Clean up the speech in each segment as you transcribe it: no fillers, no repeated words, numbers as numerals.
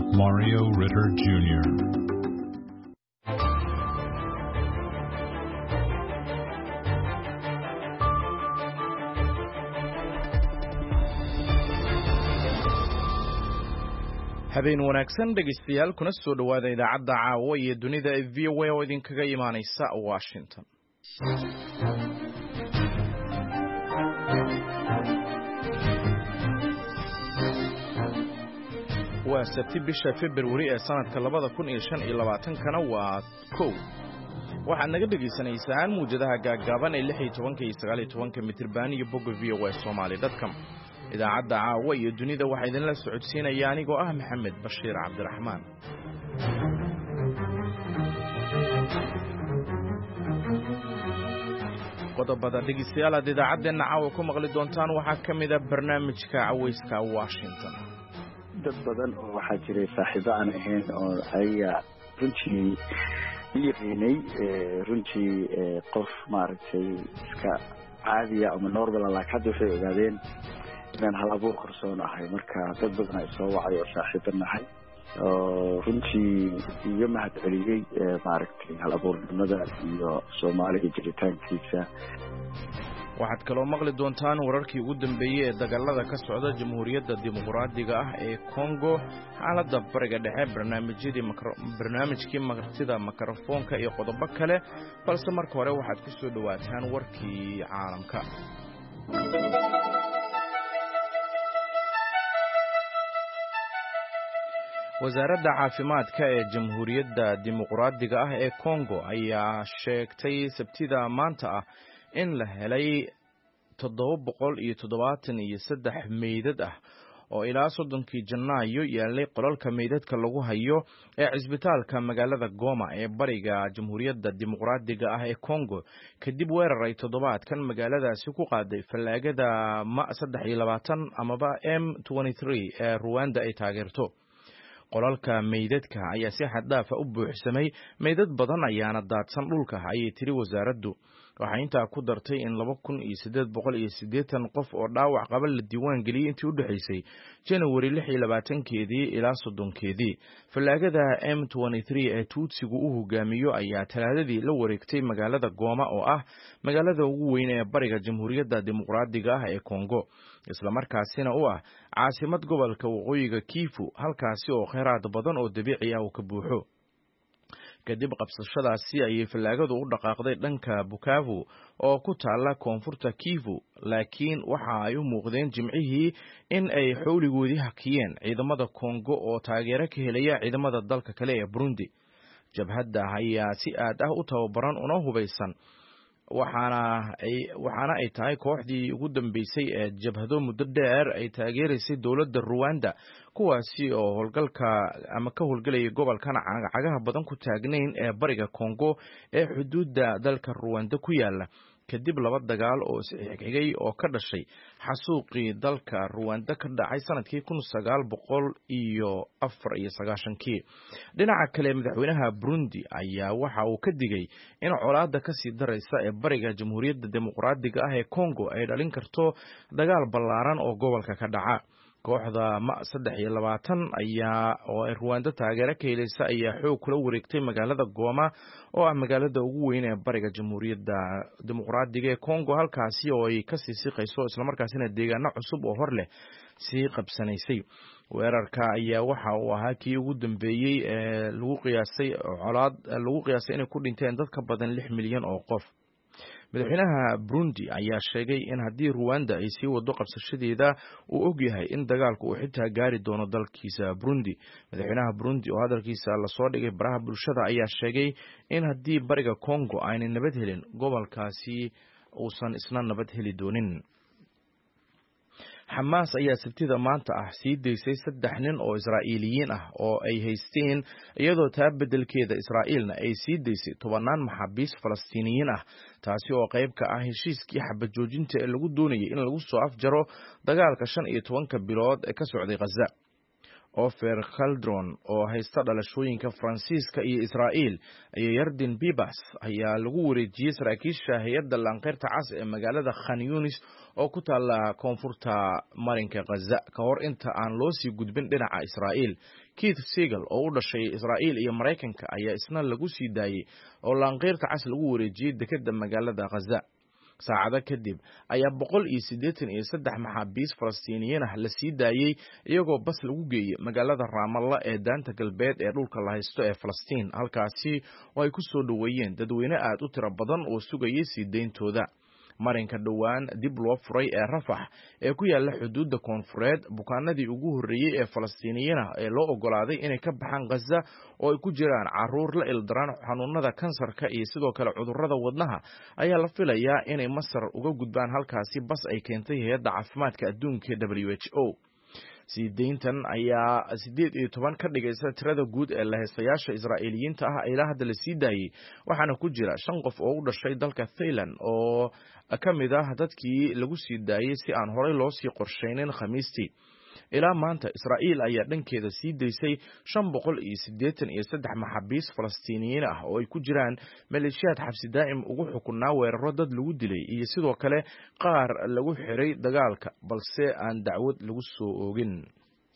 Mario Ritter Jr. habeen wanaagsan dhegeystayaal kuna soo dhawaada idaacadda caawa iyo dunida ee VOA oo idinkaga imaanaysa Washington. waa sabti bisha February ee sanadka 2025 waa 1 waxaad naga dhageysanaysaan muujadaha gaagaaban ee 16 iyo 19 mitir iyo bogga voasomali.com. idaacadda caawa iyo dunida waxaa idinla socodsiinaya anigoo ah Maxamed Bashiir Cabdiraxmaan. qodobada dhegeystayaal aad idaacaddeena caawa ku maqli doontaan waxaa ka mid ah barnaamijka cawayska Washington. dad badan oo waxaa jiray saaxiibo aan ahayn oo ayaga runtii yaqaanay runtii qof maaragtay iska caadiya ama normal ah hadda waxay ogaadeen inaan hal abuur qarsoon ahay marka dad badan ay soo wacay oo saaxiibo nahay oo runtii iyo mahad celiyay maaragtay hal abuurnimada iyo Soomaaliga jiritaankiisa. waxaad kaloo maqli doontaan wararkii ugu dambeeyay ee dagaalada ka socda Jamhuuriyadda Dimuqraadiga ah ee Congo, xaaladda bariga dhexe, barnaamijkii martida mikrofoonka iyo qodobo kale, balse marka hore waxaad ku soo dhawaataan warkii caalamka. wasaaradda caafimaadka ee Jamhuuriyadda Dimuqraadiga ah ee Congo ayaa sheegtay sabtida maanta ah in la helay 773 meydad ah oo ilaa 30 Janaayo yaalay qolalka meydadka lagu hayo ee cisbitaalka magaalada Goma ee bariga Jamhuuriyadda Dimuqraadiga ah ee Congo kadib weerar ay toddobaadkan magaaladaasi ku qaaday fallaagada Ma-23 amaba M23 ee Rwanda ay taageerto. qolalka meydadka ayaa si xad dhaaf ah u buuxsamay, meydad badan ayaana daadsan dhulka, ayay tiri wasaaraddu. waxay intaa ku dartay in 2880 qof oo dhaawac qaba la diiwaan geliyay intii u dhaxaysay January 26 ilaa 30. fallaagada M23 ee Tuutsigu u hogaamiyo ayaa talaadadii la wareegtay magaalada Goma oo ah magaalada ugu weyn ee bariga Jamhuuriyadda Dimuqraadiga ah ee Congo, isla markaasina u ah caasimad gobolka waqooyiga Kivu, halkaasi oo kheyraad badan oo dabiici ah uu ka buuxo. kadib qabsashadaasi ayay fallaagadu u dhaqaaqday dhanka Bukavu oo ku taala koonfurta Kivu, laakiin waxa ay u muuqdeen jimcihii in ay xowligoodii hakiyeen ciidamada Congo oo taageero ka helaya ciidamada dalka kale ee Burundi. jabhadda ayaa si aad ah u tababaran una hubaysan, waxaana ay tahay kooxdii ugu dambeysay ee jabhado muddo dheer ay taageeraysay dowladda Rwanda, kuwaasi oo howlgalka ama ka howlgalaya gobolkan cagaha badan ku taagnayn ee bariga Congo ee xuduudda dalka Rwanda ku yaala, kadib 2 dagaal oo isxigxigay oo ka dhashay xasuuqii dalka Rwanda ka dhacay sanadkii 1994. dhinaca kale, madaxweynaha Burundi ayaa waxa uu ka digay in colaadda ka sii daraysa ee bariga Jamhuuriyadda Dimuqraadiga ah ee Congo ay dhalin karto dagaal ballaaran oo gobolka ka dhaca. kooxda Ma-23 oo Rwanda taageero ka helaysa ayaa xoog kula wareegtay magaalada Goma oo ah magaalada ugu weyn ee bariga Jamhuuriyadda Dimuqraadiga ee Congo, halkaasi oo ay ka sii siqayso isla markaasina deegaano cusub oo hor leh sii qabsanaysay. weerarka ayaa waxa uu ahaa kii ugu dambeeyay ee lagu qiyaasay inay ku dhinteen dad ka badan 6 milyan oo qof. madaxweynaha Burundi ayaa sheegay in haddii Rwanda ay sii wado qabsashadeeda uu og yahay in dagaalku uu xitaa gaari doono dalkiisa Burundi. madaxweynaha Burundi oo hadalkiisa la soo dhigay baraha bulshada ayaa sheegay in haddii bariga Congo aanay nabad helin, gobolkaasi uusan isna nabad heli doonin. Xamaas ayaa sabtida maanta ah sii daysay 3 nin oo Israa'iiliyiin ah oo ay haysteen, iyadoo taa beddelkeeda Israa'iilna ay sii daysay 10 maxaabiis Falastiiniyiin ah, taasi oo qayb ka ah heshiiskii xabad joojinta ee lagu doonayay in lagu soo afjaro dagaalka 15 bilood ee ka socday Gaza. Ofer Khaldron oo haysta dhalashooyinka Faransiiska iyo Israa'iil iyo Yardin Bibas ayaa lagu wareejiyay saraakiisha hay'adda Lanqeyrta Cas ee magaalada Khan Yunis oo ku taala koonfurta marinka Gaza ka hor inta aan loo sii gudbin dhinaca Israa'iil. Keith Siegel oo u dhashay Israa'iil iyo Mareykanka ayaa isna lagu sii daayay oo Lanqeyrta Cas lagu wareejiyay dekedda magaalada Gaza. saacado kadib ayaa 183 maxaabiis Falastiiniyiin ah la sii daayay iyagoo bas lagu geeyay magaalada Ramallah ee daanta galbeed ee dhulka la haysto ee Falastiin halkaasi oo ay ku soo dhaweeyeen dadweyne aad u tiro badan oo sugayay sii deyntooda. marinka dhawaan dib loo furay ee Rafax ee ku yaala xuduudda koonfureed bukaanadii ugu horeeyay ee Falastiiniyiin ah ee loo ogolaaday inay ka baxaan Gaza oo ay ku jiraan caruur la ildaran xanuunada kansarka iyo sidoo kale cudurrada wadnaha ayaa la filayaa inay Masar uga gudbaan halkaasi bas ay keentay hay'adda caafimaadka adduunka WHO. siideyntan ayaa 18 ka dhigaysa tirada guud ee la haystayaasha Israa'iiliyiinta ah ilaa hadda la sii daayay waxaana ku jira 5 qof oo u dhashay dalka Thailand oo ka mid ah dadkii lagu sii daayay si aan horey loo sii qorsheynin Khamiistii. ilaa maanta Israa'iil ayaa dhankeeda sii daysay 583 maxaabiis Falastiiniyiin ah oo ay ku jiraan maleeshiyaad xabsi daa'im ugu xukunaa weeraro dad lagu dilay iyo sidoo kale qaar lagu xiray dagaalka balse aan dacwad lagu soo oogin.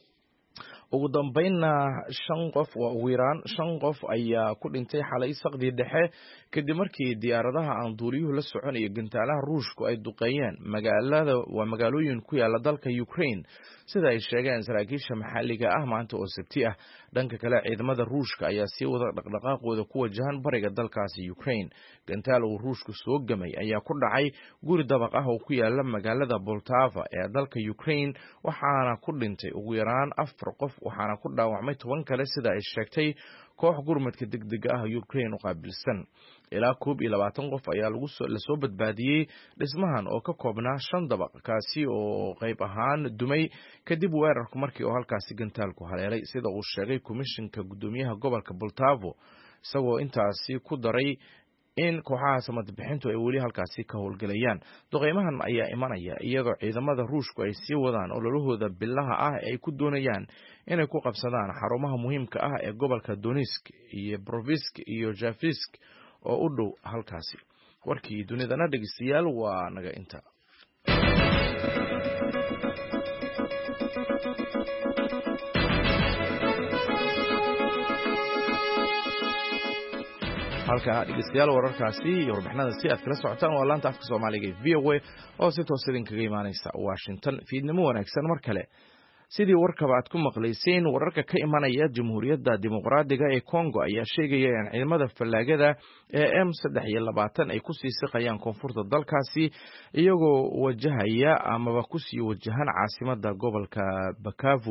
ugu dambeynna 5 qof oo ugu yaraan 5 qof ayaa ku dhintay xalay saqdii dhexe kadib markii diyaaradaha aan duuliyuhu la socon iyo gantaalaha Ruushku ay duqeeyeen magaalooyin ku yaala dalka Ukraine sida ay sheegeen saraakiisha maxalliga ah maanta oo Sabti ah. dhanka kale ciidamada Ruushka ayaa sii wada dhaqdhaqaaqooda ku wajahan bariga dalkaasi Ukraine. gantaal uu Ruushku soo gamay ayaa ku dhacay guri dabaq ah oo ku yaala magaalada Poltava ee dalka Ukraine waxaana ku dhintay ugu yaraan 4 qof waxaana ku dhaawacmay 10 kale sida ay sheegtay koox gurmadka degdega ah Ukraine u qaabilsan. ilaa 21 qof ayaa la soo badbaadiyay dhismahan oo ka koobnaa 5 dabaq kaasi oo qayb ahaan dumay kadib weerarku markii oo halkaasi gantaalku haleelay sida uu sheegay komishinka gudoomiyaha gobolka Poltava isagoo intaasi ku daray in kooxaha samad-bixintu ay weli halkaasi ka howlgalayaan. duqeymahan ayaa imanaya iyadoo ciidamada Ruushku ay sii wadaan ololahooda bilaha ah ee ay ku doonayaan inay ku qabsadaan xarumaha muhiimka ah ee gobolka Donetsk iyo Brovsk iyo Jafisk oo u dhow halkaasi. warkii dunidana dhegeystayaal waa naga inta. halka dhegeystayaal wararkaasi iyo warbixinada si aad kala socotaan waa laanta afka Soomaaliga VOA oo si toos ah kaga imaanaysa Washington. fiidnimo wanaagsan mar kale. sidii warkaba aad ku maqlayseen wararka ka imanaya Jamhuuriyadda Dimuqraadiga ee Congo ayaa sheegaya in ciidamada fallaagada ee M23 ay ku sii siqayaan koonfurta dalkaasi iyagoo wajahaya amaba ku sii wajahan caasimadda gobolka Bukavu.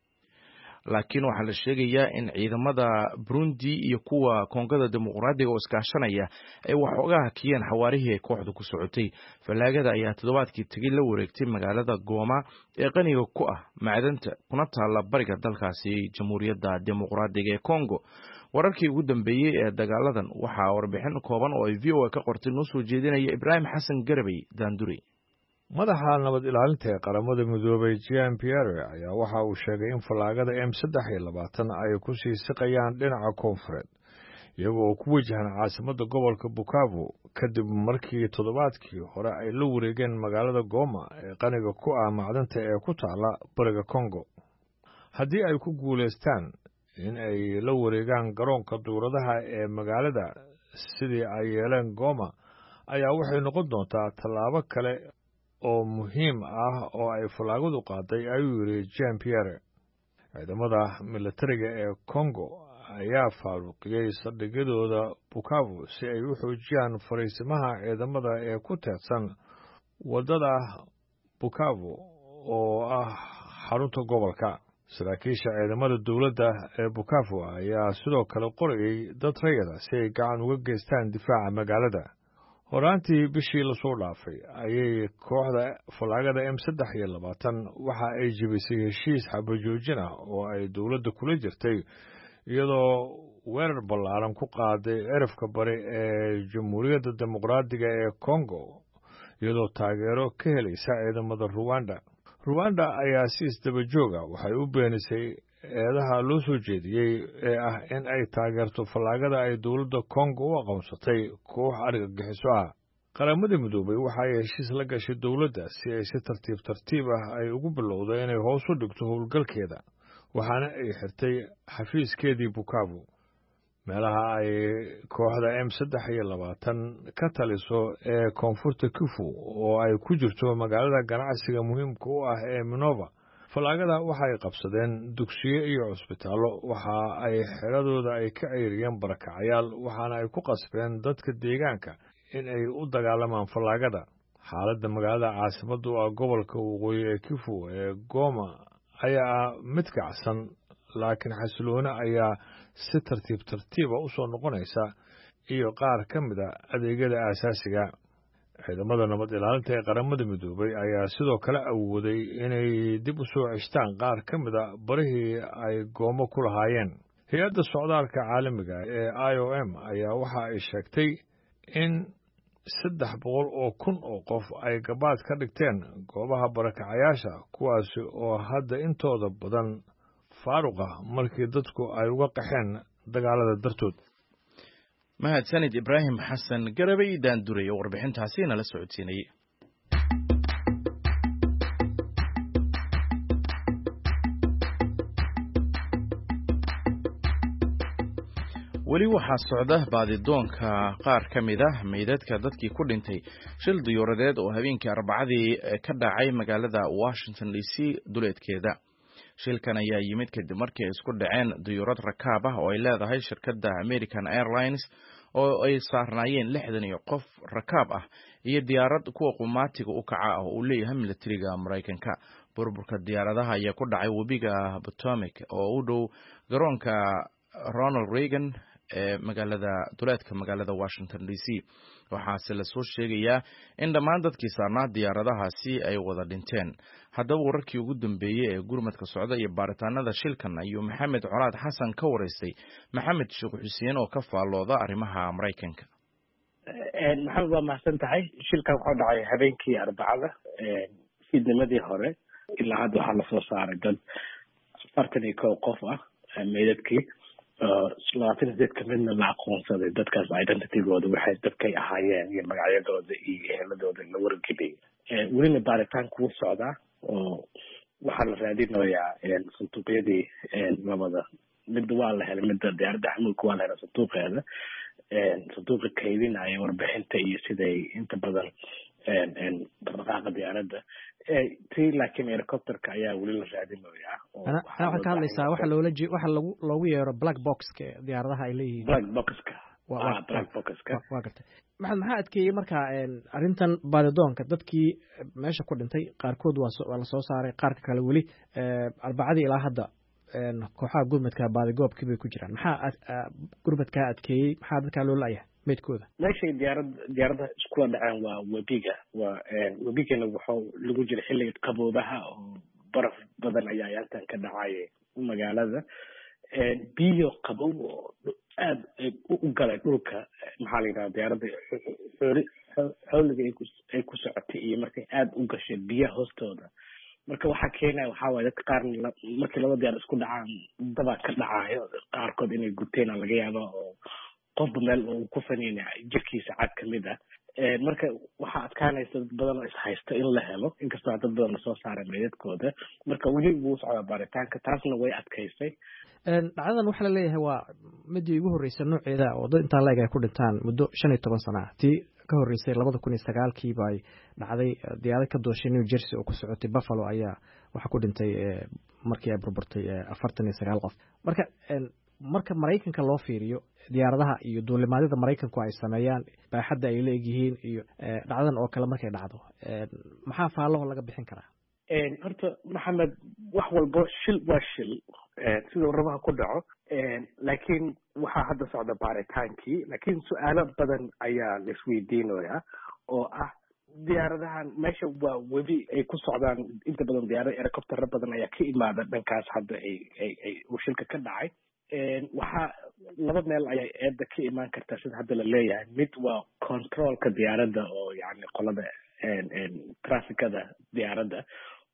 laakiin waxaa la sheegayaa in ciidamada Burundi iyo kuwa Koongada Dimuqraadiga oo iskaashanaya ay waxoogaa hakiyeen xawaarihii ay kooxdu ku socotay. fallaagada ayaa toddobaadkii tagay la wareegtay magaalada Goma ee qaniga ku ah macdanta kuna taala bariga dalkaasi Jamhuuriyadda Dimuqraadiga ee Congo. wararkii ugu dambeeyay ee dagaaladan waxaa warbixin kooban oo ay VOA ka qortay noo soo jeedinaya Ibrahim Xasan Garabay Daanduri. madaxa nabad ilaalinta ee qaramada midoobay Jean-Pierre ayaa waxa uu sheegay in fallaagada M23 ay ku sii siqayaan dhinaca koonfureed iyagoo ku wajahan caasimadda gobolka Bukavu kadib markii toddobaadkii hore ay la wareegeen magaalada Goma ee qaniga ku ah macdanta ee ku taala bariga Congo. haddii ay ku guuleystaan in ay la wareegaan garoonka duuradaha ee magaalada sidii ay yeeleen Goma ayaa waxay noqon doontaa tallaabo kale oo muhiim ah oo ay fallaagadu qaaday ayuu yiri Jean-Pierre. ciidamada militariga ee Congo ayaa faaruqiyay saldhigyadooda Bukavu si ay u xoojiyaan fariisimaha ciidamada ee ku teedsan wadada Bukavu oo ah xarunta gobolka. saraakiisha ciidamada dowladda ee Bukavu ayaa sidoo kale qorayay dad rayid ah si ay gacan uga geystaan difaaca magaalada. horaantii bishii la soo dhaafay ayay kooxda fallaagada M23 waxa ay jebisay heshiis xabajoojin ah oo ay dowladda kula jirtay iyadoo weerar ballaaran ku qaaday cirifka bari ee Jamhuuriyadda Dimuqraadiga ee Congo iyadoo taageero ka helaysa ciidamada Rwanda. Rwanda ayaa si isdaba joog ah waxay u beenisay eedaha loo soo jeediyey ee ah in ay taageerto fallaagada ay dowladda kongo u aqoonsatay koox argagixiso ah. qaramada midoobay waxa ay heshiis la gashay dowladda si ay si tartiib tartiib ah ay ugu bilowdo inay hoos u dhigto howlgalkeeda, waxaana ay xirtay xafiiskeedii Bukavu. meelaha ay kooxda M23 ka taliso ee koonfurta Kivu oo ay ku jirto magaalada ganacsiga muhiimka u ah ee Minova. fallaagada waxay qabsadeen dugsiyo iyo cusbitaallo, waxa ay xiradooda ay ka ceyriyeen barakacayaal, waxaana ay ku qasbeen dadka deegaanka in ay u dagaalamaan fallaagada. xaaladda magaalada caasimadda u ah gobolka waqooyi ee Kivu ee Goma ayaa mid kacsan, laakiin xasilooni ayaa si tartiib tartiiba u soo noqonaysa iyo qaar ka mid a adeegyada aasaasiga. ciidamada nabad ilaalinta ee qaramada midoobay ayaa sidoo kale awooday inay dib u soo ceshtaan qaar ka mid a barihii ay Goma ku lahaayeen. hay-adda socdaalka caalamiga ee IOM ayaa waxa ay sheegtay in 300,000 oo qof ay gabaad ka dhigteen goobaha barakacayaasha, kuwaasi oo hadda intooda badan faaruq ah markii dadku ay uga qaxeen dagaalada dartood. mahadsanid Ibraahim Xasan Garabay daanduray oo warbixintaasi nala socodsiinayay. weli waxaa socda baadidoonka qaar ka mid ah meydadka dadkii ku dhintay shil diyuuradeed oo habeenkii Arbacadii ka dhacay magaalada Washington DC duleedkeeda. shilkan ayaa yimid kadib markii ay isku dhaceen diyuurad rakaab ah oo ay leedahay shirkadda American Airlines oo ay saarnaayeen 60 qof rakaab ah iyo diyaarad kuwa qumaatiga u kaca ah oo uu leeyahay militariga Mareykanka. burburka diyaaradaha ayaa ku dhacay webiga Potomac oo u dhow garoonka Ronald Reagan ee duleedka magaalada Washington DC. waxaase la soo sheegayaa in dhammaan dadkii saarnaa diyaaradahaasi ay wada dhinteen. haddaba wararkii ugu dambeeyey ee gurmadka socda iyo baaritaanada shilkan ayuu Maxamed Colaad Xasan ka wareystay Maxamed Sheekh Xuseen oo ka faallooda arrimaha Mareykanka. maxamed waa mahadsan tahay. shilkan wuxuu dhacay habeenkii Arbacada fiidnimadii hore. ilaa hadda waxaa lasoo saaray dad 41 qof ah meydadkii. 28 ka midna la aqoonsaday. dadkaas identitygooda waxay dadkay ahaayeen iyo magacyadooda iyo eheladooda la wargeliyay. welina baaritaanku wuu socdaa oo waxaa la raadinayaa sanduuqyadii labada mid waa la helay, midda diyaaradda xamuulka waa la helay sanduuqeeda. sanduuqa kaydinaya warbixinta iyo siday inta badan dhaqdhaqaaqa diyaaradda laakiin helicopterka ayaa weli la raadinayaa. waxaa ka hadlaysaa waxa loogu yeero black boxka diyaaradaha ay leeyihiin. black boxka waa gartay. maxaa adkeeyey marka arrintan baadidoonka dadkii meesha ku dhintay? qaarkood waa la soo saaray, qaarka kale weli Arbacadii ilaa hadda kooxaha gurmadka baadigoobkii bay ku jiraan. maxaa gurmadkaa adkeeyey? maxaa dadkaa loo la'yahay meydkooda? meeshay diyaarada iskula dhaceen waa webiga. webigana wuxuu lagu jira xilliga qaboobaha oo baraf badan ayaa yaantan ka dhacay magaalada. biyo qabow oo aad u galay dhulka. maxaa la yidhahdaa diyaaradda xooliga ay ku socotay iyo markay aad u gashay biyaha hoostooda. marka waxaa keenaya waxaa waaye dadka qaar markii laba diyaar isku dhacaan dabaa ka dhacayo. qaarkood inay guteen laga yaaba oo qofba meel uu ku faniinaya jirkiisa cad ka mid ah. marka waxaa adkaanaysa dad badan oo ishaysta in la helo, inkastoo dad badan lasoo saaray meydadkooda. marka weli wuu socdaa baaritaanka, taasna way adkaysay. dhacdadan waxaa la leeyahay waa midii ugu horreysay nooceeda oo dad intaa leeg ay ku dhintaan muddo 15 sano ah. tii ka horreysay 2009 bay dhacday. diyaarad ka dooshay New Jersey oo ku socotay Buffalo ayaa waxa ku dhintay markii ay burburtay 49 qof. marka Mareykanka loo fiiriyo diyaaradaha iyo duulimaadyada Mareykanku ay sameeyaan baaxadda ay leeyihiin iyo dhacdadan oo kale markay dhacdo maxaa faalaho laga bixin karaa? horta Maxamed, wax walbo shil waa shil sidoo rabaha ku dhaco. laakiin waxaa hadda socda baaritaankii. laakiin su'aalo badan ayaa la isweydiinayaa oo ah diyaaradahan meesha waa webi ay ku socdaan. inta badan diyaarada helicopter badan ayaa ka imaada dhankaas hadda uu shilka ka dhacay. waxaa laba meel ayay eedda ka imaan kartaa sida hadda la leeyahay. mid waa controlka diyaaradda oo yani qolada trafficada diyaaradda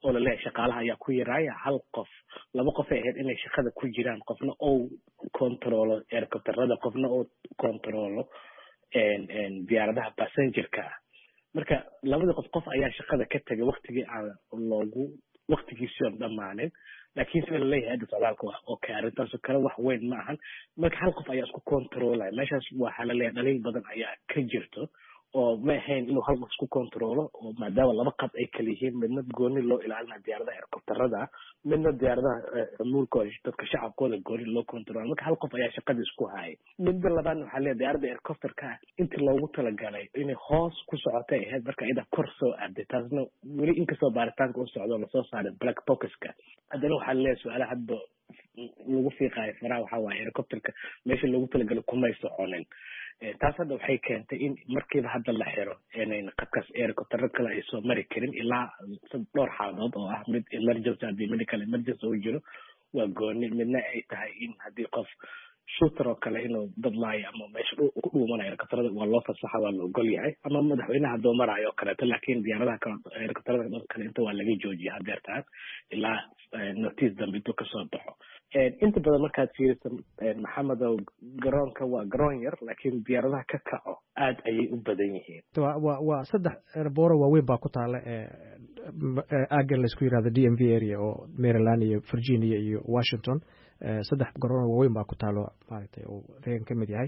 oo laleeyahay shaqaalaha ayaa ku yaraaya hal qof laba qof ay ahayd inay shaqada ku jiraan qofna oo controlo helicopterada qofna oo controlo diyaaradaha passengerka ah marka labada qof ayaa shaqada ka tagay waqtigii aan waqtigiisii oo dhamaanin laakiin sida laleeyahay hadda socdaalka waa okay arrintaasoo kale wax weyn ma ahan marka hal qof ayaa isku controlaya meeshaas waxaa laleeyahay dhaliil badan ayaa ka jirto oo ma ahayn inuu hal qof isku controlo oo maadaama laba qad ay kala yihiin midna gooni loo ilaalinayo diyaaradaha helicopterada midna diyaaradaha mulka dadka shacabkooda gooni loo controlo marka hal qof ayaa shaqada isku hayay midda labaad waxaa leeyahay diyaarada helicopterka intii loogu talagalay inay hoos ku socotay ahayd marka iyada kor soo aaday taasna weli inkastoo baaritaanka u socdo lasoo saaray black boxka haddana waxaa leeyahay su-aalaha hadda lagu fiiqaayo faraha waxaa waaye helicopterka meesha loogu talagalay kumay soconin taas hadda waxay keentay in markiiba hadda la xiro inayn qadkaas helicoptero kale ay soo mari karin ilaa dhowr xaaladood oo ah mid emergency haddii medical emergency uu jiro waa gooni midna ay tahay in haddii qof shooter oo kale inuu dad laayo ama meesha ku dhuumanayo helicopterada waa loo fasaxa waa la ogol yahay ama madaxweynaha hadduu maraayo oo kaleeto laakiin diyaaradaha kale helicopterada dhan kale inta waa laga joojiya hadeertaan ilaa notice dambe intuu kasoo baxo inta badan markaad fiiriso maxamedow garoonka waa garoon yar laakiin diyaaradaha ka kaco aad ayay u badan yihiin waa 3 booro waaweyn baa ku taala aagan laysku yirahdo DMV area oo Maryland iyo Virginia iyo Washington 3 garoon waaweyn baa ku taalo maaragtay oo reegan ka mid yahay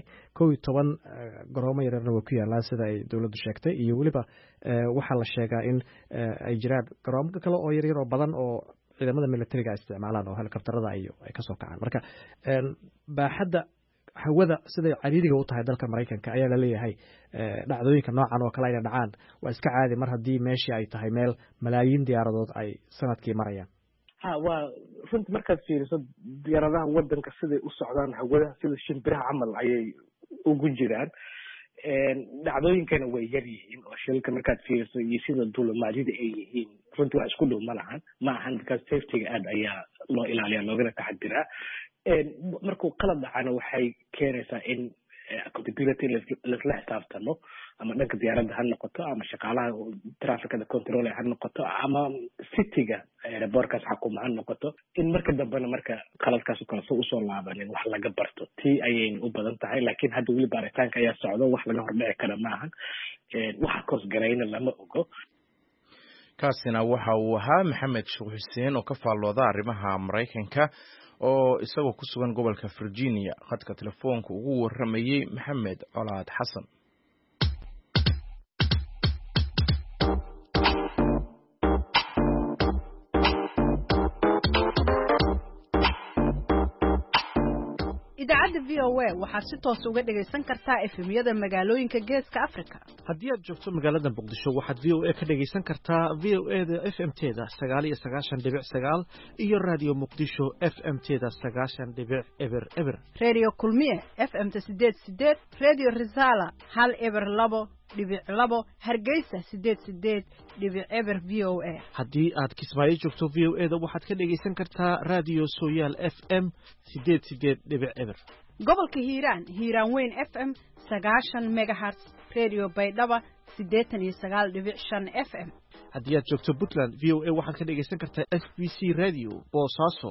11 garoomo yarna waa ku yaalaa sida ay dawladdu sheegtay iyo waliba waxaa la sheegaa in ay jiraan garoomo kale oo yar oo badan oo ciidamada militariga isticmaalaan oo helicopterada ay ka soo kacaan marka baaxadda hawada sida cariiriga u tahay dalka Mareykanka ayaa la leeyahay dhacdooyinka noocan oo kale ay dhacaan waa iska caadi mar haddii meeshii ay tahay meel malaayiin diyaaradood ay sanadkii marayaan waa runtii markaad fiiriso diyaaradaha wadanka siday u socdaan hawada sida shimbiraha camal ayay ugu jiraan dhacdooyinkana way yar yihiin oo shilka markaad fiiriso iyo sida duulimaadyada ay yihiin runtii wax isku dhow ma lahan ma ahan because safetyga aad ayaa loo ilaaliyaa loogana taxadiraa markuu qalad dhacana waxay keenaysaa in accountability laisla xisaabtamo ama dhanka diyaaradda ha noqoto ama shaqaalaha trafficada control ha noqoto ama cityga airportkaas xakuma ha noqoto in marka dambena marka qaladkaas kale soo usoo laabanin wax laga barto tii ayayna u badan tahay laakiin hadda weli baaritaanka ayaa socdo wax laga hordhici kara maahan waxa koosgarayna lama ogo kaasina waxa uu ahaa maxamed sheekh xuseen oo ka faallooda arrimaha Mareykanka oo isagoo ku sugan gobolka Virginia khadka telefoonka ugu waramayay Maxamed Colaad Xasan idaacadda VOA waxaad si toos uga dhagaysan kartaa efemyada magaalooyinka geeska Afrika haddii aad joogto magaalada Muqdisho waxaad VOA ka dhagaysan kartaa VOA-da FM-teeda 99.9 iyo Radio Muqdisho FM-teeda 90.0 Radio Kulmiye FM-ta 88 Radio Risala 102.2 Hargeysa 88.0 VOA haddii aad Kismaayo joogto VOA-da waxaad ka dhagaysan kartaa Radio Sooyaal FM 88.0 gobolka Hiiraan Weyn FM 90 MHz Radio Baydhaba 89.5 FM haddii aad joogto Puntland VOA waxaad ka dhagaysan kartaa FBC Radio Boosaaso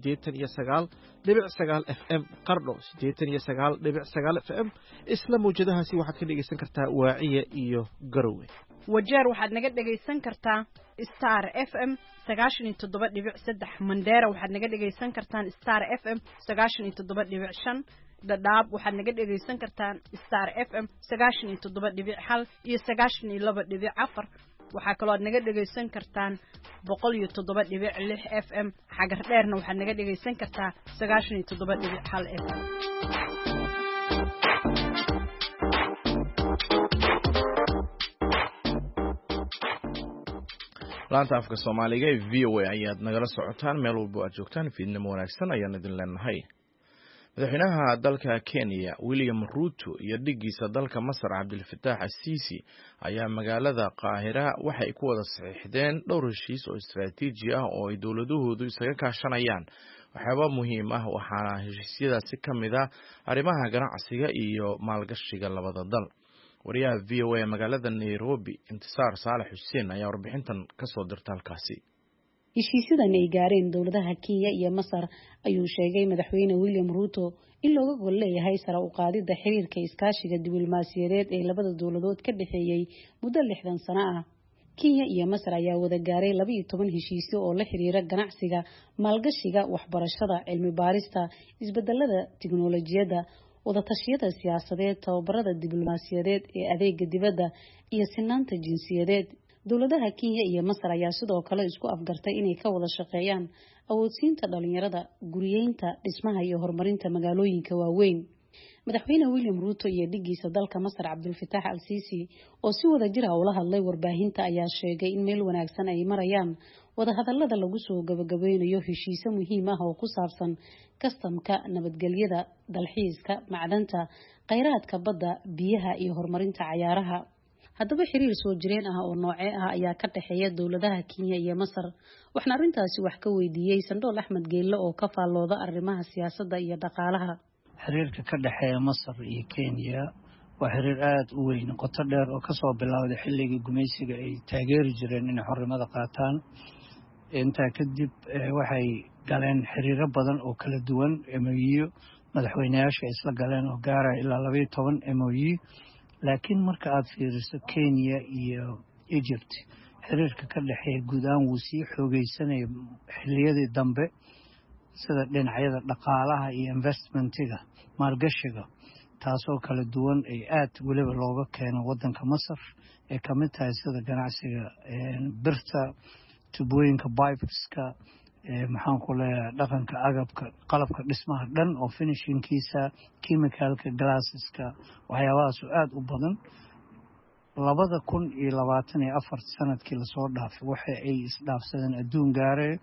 89.9 FM Qardho 89.9 FM isla mawjadahaasi waxaad ka dhagaysan kartaa Waaciya iyo Garowe Wajeer waxaad naga dhagaysan kartaa Star FM 97.3 Mandera waxaad naga dhagaysan kartaan Star FM 97.5 Dadaab waxaad naga dhagaysan kartaan Star FM 97.1 iyo 92.4 waxaa kaloo aad naga dhagaysan kartaan 107.6 FM xagar dheerna waxaad naga dhagaysan kartaa 97.1 FM laanta afka Soomaaliga ee VOA ayaad nagala socotaan meel walba aad joogtaan fiidnimo wanaagsan ayaan idin leenahay madaxweynaha dalka Kenya William Ruto iyo dhigiisa dalka Masar Abdel Fattah al-Sisi ayaa magaalada Qaahira waxay ku wada saxiixdeen dhowr heshiis oo istiraatiiji ah oo ay dawladahoodu isaga kaashanayaan waxyaabo muhiim ah waxaana heshiisyadaasi ka mid ah arrimaha ganacsiga iyo maalgashiga labada dal wariyaha VOA magaalada Nairobi Intisaar Saalax Xuseen ayaa warbixintan ka soo dirtay halkaasi heshiisyadan ay gaareen dowladaha Kenya iyo Masar ayuu sheegay madaxweyne William Ruto in looga gol leeyahay sare u qaadida xiriirka iskaashiga diblomaasiyadeed ee labada dowladood ka dhaxeeyay muddo 60 sano ah. Kenya iyo Masar ayaa wada gaaray 12 heshiisyo oo la xiriira ganacsiga, maalgashiga, waxbarashada, cilmi baarista, isbedelada tiknoolajiyadda, wada tashiyada siyaasadeed, tababarada diblomaasiyadeed ee adeega dibadda iyo sinaanta jinsiyadeed. Dowladaha Kenya iyo Masar ayaa sidoo kale isku afgartay inay ka wada shaqeeyaan awoodsiinta dhalinyarada, guriyeynta, dhismaha iyo horumarinta magaalooyinka waaweyn. Madaxweyne William Ruto iyo dhigiisa dalka Masar Abdul Fattah al-Sisi oo si wada jir ah ula hadlay warbaahinta ayaa sheegay in meel wanaagsan ay marayaan wada hadallada lagu soo gabagabeynayo heshiisyo muhiim ah oo ku saabsan kastamka, nabadgelyada, dalxiiska, macdanta, kheyraadka badda, biyaha iyo horumarinta cayaaraha. Haddaba xiriir soo jireen ah oo noocee ah ayaa ka dhaxeeya dowladaha Kenya iyo Masar. Waxaan arrintaasi wax ka weydiiyay Sandool Axmed Geelle oo ka faallooda arrimaha siyaasadda iyo dhaqaalaha. xiriirka ka dhaxeeya Masar iyo Kenya waa xiriir aad u weyn qoto dheer oo ka soo bilowday xilligii gumaysiga ay taageeri jireen in xornimada qaataan. Intaa kadib waxay galeen xiriiro badan oo kala duwan MOU madaxweynayaasha isla galeen oo gaaraya ilaa 12 MOU. laakiin marka aad fiiriso Kenya iyo Egypt xiriirka ka dhaxeeya guud ahaan wuu sii xoogeysanay xilliyadii dambe sida dhinacyada dhaqaalaha iyo investmentiga, maalgashiga, taasoo kala duwan ay aad waliba looga keeno wadanka Masar ee ka mid tahay sida ganacsiga birta, tubooyinka pipeska, maxaan ku leeyahay dhaqanka agabka, qalabka dhismaha dhan oo finishingkiisa, chemicalka, glasseska, waxyaabahaas aad u badan. 2024 sanadkii la soo dhaafay waxa ay isdhaafsadeen adduun gaaray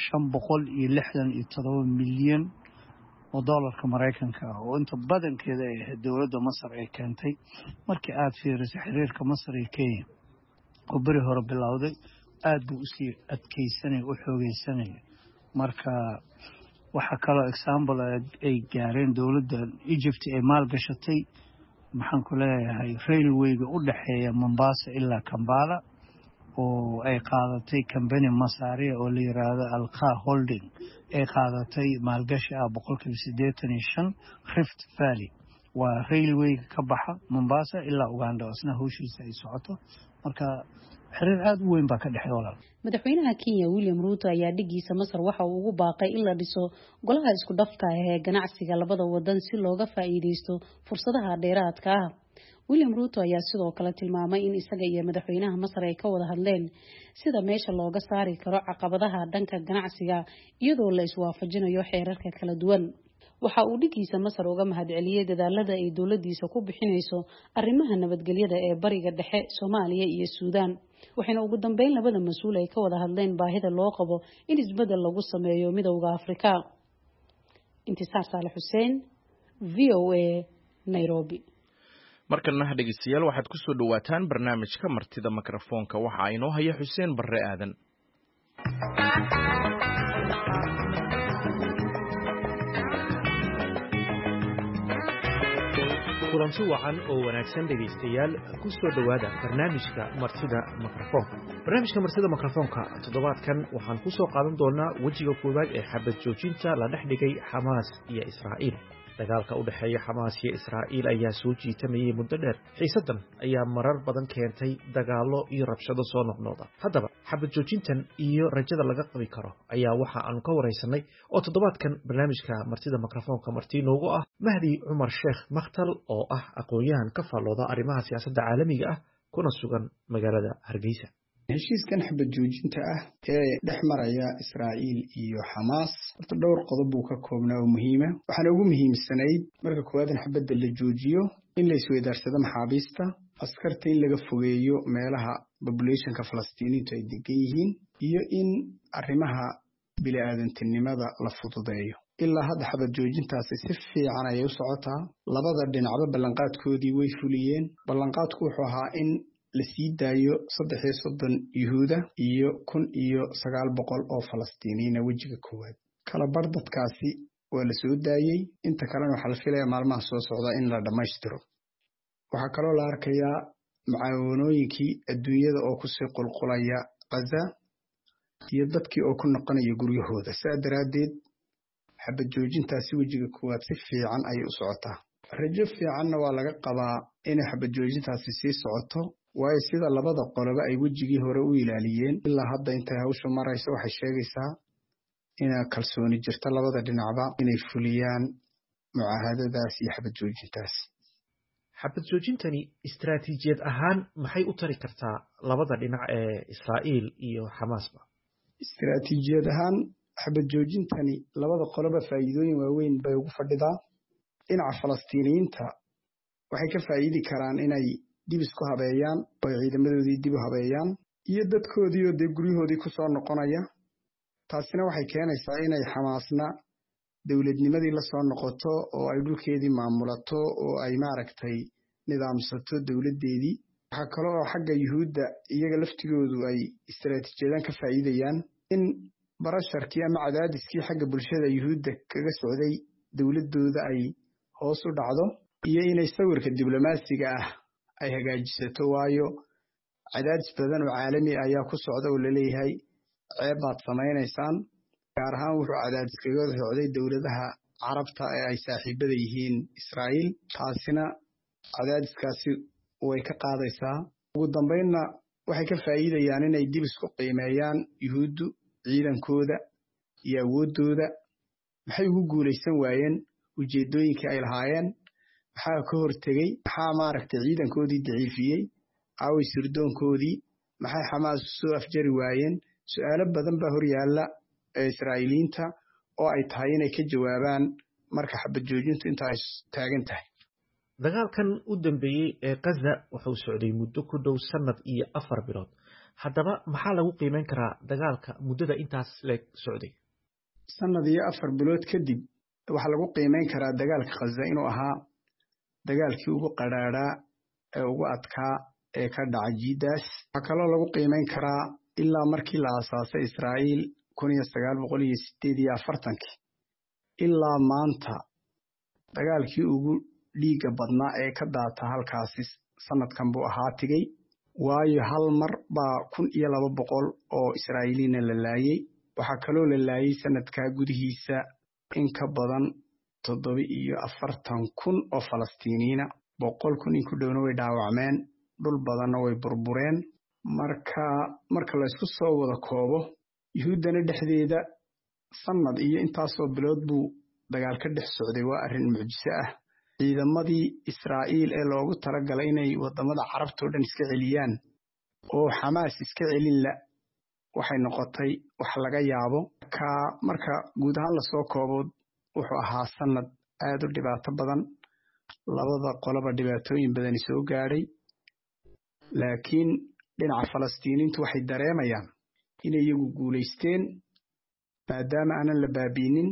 567 milyan oo dollarka Mareykanka ah oo inta badankeeda ay dowladda Masar ay keentay. Markii aad fiiriso xiriirka Masar iyo Kenya oo bari hore bilowday aad buu u sii adkeysanay u xoogeysanay. Marka waxa kale example ay gaareen dowladda Egypt ay maal gashatay maxaan ku leeyahay railway-ga u dhaxeeya Mombasa ilaa Kampala oo ay qaadatay company Masari oo la yiraahdo Alqa Holding ay qaadatay maalgashi 85% Rift Valley waa railway ka baxa Mombasa ilaa Uganda isna hawshiisa ay socoto. Marka xiriir aad u weyn baa ka dhaxeeya walaal. Madaxweynaha Kenya William Ruto ayaa dhigiisa Masar waxa uu ugu baaqay in la dhiso golaha isku dhafka ah ee ganacsiga labada wadan si looga faa'iideysto fursadaha dheeraadka ah. William Ruto ayaa sidoo kale tilmaamay in isaga iyo madaxweynaha Masar ay ka wada hadleen sida meesha looga saari karo caqabadaha dhanka ganacsiga iyadoo la iswaafajinayo xeerarka kala duwan. Waxa uu dhigiisa Masar uga mahadceliyay dadaalada ay dowladdiisa ku bixinayso arrimaha nabadgelyada ee bariga dhexe, Soomaaliya iyo Suudaan. Waxayna ugu dambeyn labada mas'uul ay ka wada hadleen baahida loo qabo in isbedel lagu sameeyo Midowga Afrika. Intisaar Saalax Xuseen, VOA, Nairobi. markana dhegeystayaal waxaad ku soo dhawaataan barnaamijka martida mikrofoonka waxa inoo haya Xuseen Barre Aadan. kulanti wacan oo wanaagsan dhegeystayaal ku soo dhawaada barnaamijka martida mikrofoonka. barnaamijka martida mikrofoonka toddobaadkan waxaan ku soo qaadan doonaa wajiga koowaad ee xabad joojinta la dhex dhigay Xamaas iyo Israa'iil. dagaalka u dhaxeeya Xamaas iyo Israa'iil ayaa soo jiitamayay muddo dheer. xiisadan ayaa marar badan keentay dagaallo iyo rabshado soo noqnoqda. haddaba xabad joojintan iyo rajada laga qabi karo ayaa waxa aanu ka wareysanay oo toddobaadkan barnaamijka martida mikrofoonka marti noogu ah Mahdi Cumar Sheekh Makhtal oo ah aqoon-yahan ka faallooda arrimaha siyaasadda caalamiga ah kuna sugan magaalada Hargeysa. heshiiskan xabad joojinta ah ee dhex maraya Israa'iil iyo Xamaas horta dhowr qodob buu ka koobnaa oo muhiim ah. waxaana ugu muhiimsanayd marka koowaad in xabadda la joojiyo, in la isweydaarsado maxaabiista, askarta in laga fogeeyo meelaha populationka Falastiiniintu ay degan yihiin, iyo in arrimaha bini'aadantinimada la fududeeyo. ilaa hadda xabad joojintaasi si fiican ayay u socotaa. labada dhinacba ballanqaadkoodii way fuliyeen. ballanqaadku wuxuu ahaa in la sii daayo 33 Yuhuuda iyo 1900 oo Falastiiniina wejiga koowaad. kala bar dadkaasi waa la soo daayay, inta kalena waxaa la filayaa maalmaha soo socda in la dhammaystiro. waxaa kaloo la arkayaa mucaawanooyinkii adduunyada oo kusii qulqulaya Gaza. iyo dadkii oo ku noqonaya guryahooda. sidaa daraaddeed xabad joojintaasi wejiga koowaad si fiican ayay u socotaa. rajo fiicanna waa laga qabaa inay xabad joojintaasi sii socoto, waayo sida labada qoloba ay wejigii hore u ilaaliyeen ilaa hadda intay hawshu marayso waxay sheegaysaa inaa kalsooni jirta labada dhinacba inay fuliyaan mucaahadadaas iyo xabad joojintaas. xabad joojintani istaraatiijiyad ahaan maxay u tari kartaa labada dhinac ee Israa'iil iyo Xamaasba? istaraatiijiyad ahaan xabad joojintani labada qoloba faa'iidooyin waaweyn bay ugu fadhidaa. dhinaca Falastiiniyiinta waxay ka faa'iidi karaan inay dib isku habeeyaan oo ciidamadoodii dib u habeeyaan iyo dadkoodii oo dee guryahoodii ku soo noqonaya. taasina waxay keenaysaa inay Xamaasna dowladnimadii la soo noqoto oo ay dhulkeedii maamulato oo ay maaragtay nidaamsato dowladdeedii. waxaa kale oo xagga yuhuudda iyaga laftigoodu ay istaraatiijiyadan ka faa'iidayaan in barasharkii ama cadaadiskii xagga bulshada yuhuudda kaga socday dowladdooda ay hoos u dhacdo iyo inay sawirka diblomaasiga ah ay hagaajisato, waayo cadaadis badan oo caalami ayaa ku socda oo laleeyahay ceeb baad samaynaysaan. gaar ahaan wuxuu cadaadis kaga socday dowladaha carabta ee ay saaxiibada yihiin Israa'iil. taasina cadaadiskaasi way ka qaadaysaa. ugu dambaynna waxay ka faa'iidayaan inay dib isku qiimeeyaan yuhuuddu ciidankooda iyo awooddooda. maxay ugu guulaysan waayeen ujeeddooyinkii ay lahaayeen? maxaa ka hortegey? maxaa maaragtay ciidankoodii daciifiyey? aaway sirdoonkoodii? maxay Xamaas soo afjari waayeen? su'aalo badan baa hor yaalla ee Israa'iiliyiinta oo ay tahay inay ka jawaabaan marka xabad joojintu inta ay taagan tahay. dagaalkan u dambeeyey ee Gaza wuxuu socday muddo ku dhow sanad iyo 4 bilood. haddaba maxaa lagu qiimeyn karaa dagaalka muddada intaas leeg socday? sanad iyo 4 bilood kadib waxaa lagu qiimeyn karaa dagaalka Gaza inuu ahaa dagaalkii ugu qadhaadhaa ee ugu adkaa ee ka dhacay jiidaas. waxaa kaloo lagu qiimeyn karaa ilaa markii la aasaasay Israa'iil 1948 ilaa maanta dagaalkii ugu dhiigga badnaa ee ka daata halkaasi sanadkan buu ahaa tigay, waayo hal mar baa 1200 oo Israa'iiliina la laayay. waxaa kaloo la laayay sanadkaa gudihiisa in ka badan 47,000 oo Falastiiniyiina. 100,000 in ku dhowna way dhaawacmeen, dhul badanna way burbureen. marka la isku soo wada koobo, yuhuuddana dhexdeeda sanad iyo intaasoo bilood buu dagaal ka dhex socday. waa arrin mucjiso ah. ciidamadii Israa'iil ee loogu talagalay inay wadamada carabta oo dhan iska celiyaan oo Xamaas iska celin la waxay noqotay wax laga yaabo. marka guud ahaan lasoo koobo wuxuu ahaa sanad aad u dhibaato badan, labada qoloba dhibaatooyin badani soo gaadhay. laakiin dhinaca Falastiiniintu waxay dareemayaan inay iyagu guulaysteen maadaama aanan la baabiinin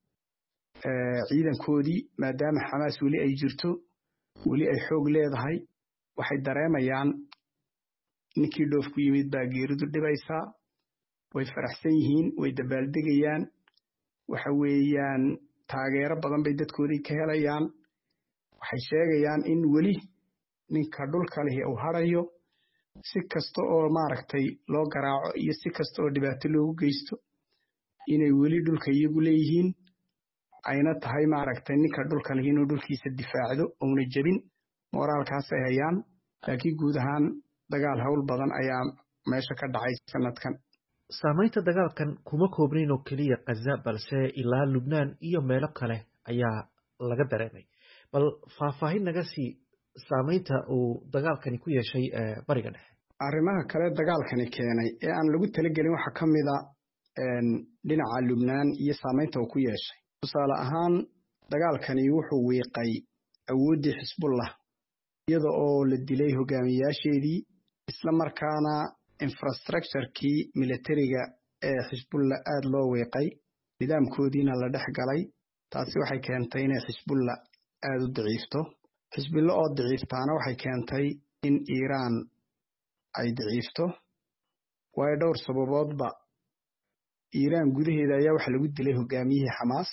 ciidankoodii, maadaama Xamaas weli ay jirto, weli ay xoog leedahay. waxay dareemayaan ninkii dhoof ku yimid baa geeridu dhibaysaa. way faraxsan yihiin, way dabaaldegayaan. waxa weeyaan taageero badan bay dadkoodii ka helayaan. waxay sheegayaan in weli ninka dhulka leh uu harayo, si kasta oo maaragtay loo garaaco iyo si kasta oo dhibaato loogu geysto, inay weli dhulka iyagu leeyihiin. ayna tahay maaragtay ninka dhulka leh inuu dhulkiisa difaacdo uuna jebin. moraalkaas ay hayaan. laakiin guud ahaan dagaal hawl badan ayaa meesha ka dhacay sanadkan. saamaynta dagaalkan kuma koobnayn oo keliya Gaza, balse ilaa Lubnaan iyo meelo kale ayaa laga dareemay. bal faahfaahin naga sii saamaynta uu dagaalkani ku yeeshay bariga dhexe. arrimaha kale dagaalkani keenay ee aan lagu talagelin waxaa ka mid a dhinaca Lubnaan iyo saamaynta uu ku yeeshay. tusaale ahaan dagaalkani wuxuu wiiqay awooddii Xisbullah iyada oo la dilay hogaamiyaasheedii, isla markaana infrastructure-kii militariga ee Xisbullah aad loo wiiqay, nidaamkoodiina la dhex galay. taasi waxay keentay inay Xisbullah aad u daciifto. Xisbullah oo daciiftaana waxay keentay in Iiraan ay daciifto, waayo dhowr sababoodba. Iiraan gudaheeda ayaa waxa lagu dilay hogaamiyihii Xamaas.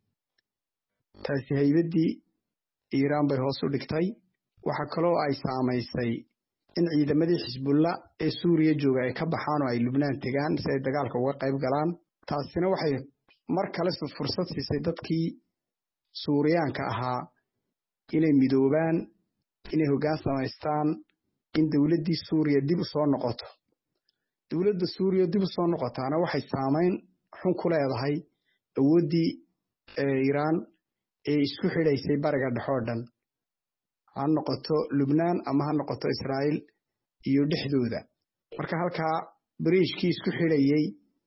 taasi haybaddii Iiraan bay hoos u dhigtay. waxa kaloo ay saamaysay in ciidamadii xisbullah ee suuriya jooga ay ka baxaan oo ay lubnaan tegaan si ay dagaalka uga qayb galaan taasina waxay mar kale fursad siisay dadkii suuriyaanka ahaa inay midoobaan inay hoggaan samaystaan in dowladdii suuriya dib u soo noqoto dowladda suuriya dib u soo noqotaana waxay saamayn xun ku leedahay awooddii iiraan ee isku xidhaysay bariga dhexe oo dhan ha noqoto lubnaan ama ha noqoto israa'iil iyo dhexdooda marka halkaa bariishkii isku xidhayey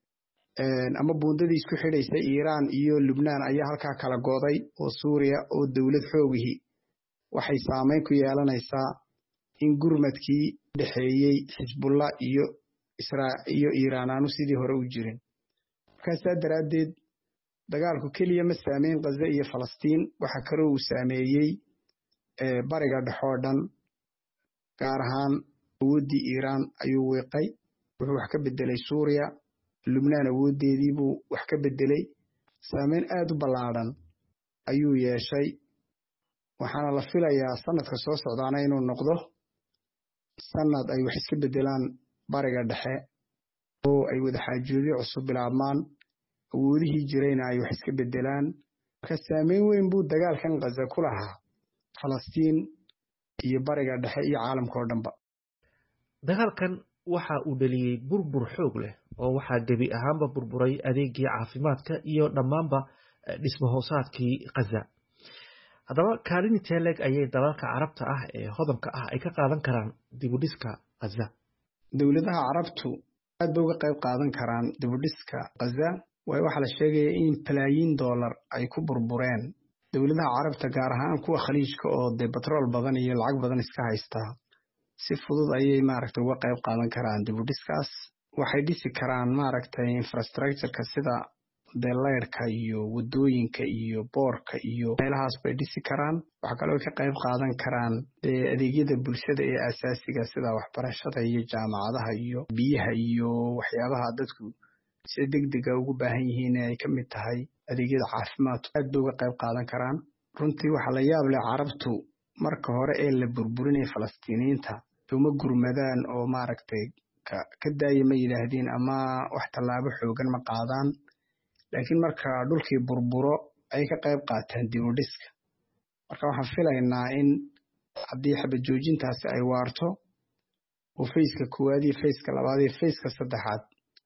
ama buundadii isku xidhaysay iiraan iyo lubnaan ayaa halkaa kala go'day oo suuriya oo dowlad xoogihii waxay saamayn ku yeelanaysaa in gurmadkii dhexeeyey xisbullah iyo iiraan aanu sidii hore u jirin markaasaa daraaddeed dagaalku keliya ma saameyn ghaza iyo falastiin waxa kaloo uu saameeyey bariga dhexe oo dhan gaar ahaan awooddii iiraan ayuu wiiqay wuxuu wax ka beddelay suuriya lubnaan awooddeedii buu wax ka beddelay saameyn aad u ballaadhan ayuu yeeshay waxaana la filayaa sanadka soo socdaana inuu noqdo sanad ay wax iska beddelaan bariga dhexe oo ay wadaxaajoodyo cusub bilaabmaan awoodihii jirayna ay wax iska beddelaan marka saameyn weyn buu dagaalkan ghaza ku lahaa falastiin iyo bariga dhexe iyo caalamka oo dhanba dagaalkan waxa uu dhaliyey burbur xoog leh oo waxaa gebi ahaanba burburay adeegii caafimaadka iyo dhammaanba dhismahoosaadkii ghaza haddaba kaalin intee leeg ayay dalalka carabta ah ee hodanka ah ay ka qaadan karaan dibudhiska ghaza dowladaha carabtu aad bay uga qayb qaadan karaan dibudhiska ghaza waayo waxaa la sheegaya in balaayiin dollar ay ku burbureen dowladaha carabta gaar ahaan kuwa khaliijka oo dee batrool badan iyo lacag badan iska haystaa si fudud ayay maaragtay uga qayb qaadan karaan dibudhiskaas waxay dhisi karaan maaragtay infrastructureka sida dee leyrhka iyo waddooyinka iyo boorka iyo meelahaas bay dhisi karaan waxaa kaloo ka qayb qaadan karaan dee adeegyada bulshada ee asaasiga sida waxbarashada iyo jaamacadaha iyo biyaha iyo waxyaabaha dadku si degdega ugu baahan yihiin ay ka mid tahay adeegyada caafimaadku aad bay uga qayb qaadan karaan runtii waxaa la yaab leh carabtu marka hore ee la burburinaya falastiiniyiinta uma gurmadaan oo maaragtay ka daaya ma yidhaahdeen ama wax tallaabo xoogan ma qaadaan laakiin marka dhulkii burburo ay ka qayb qaataan dibudhiska marka waxaan filaynaa in haddii xabad joojintaasi ay waarto oo fayska koowaad iyo fayska labaad iyo fayska saddexaad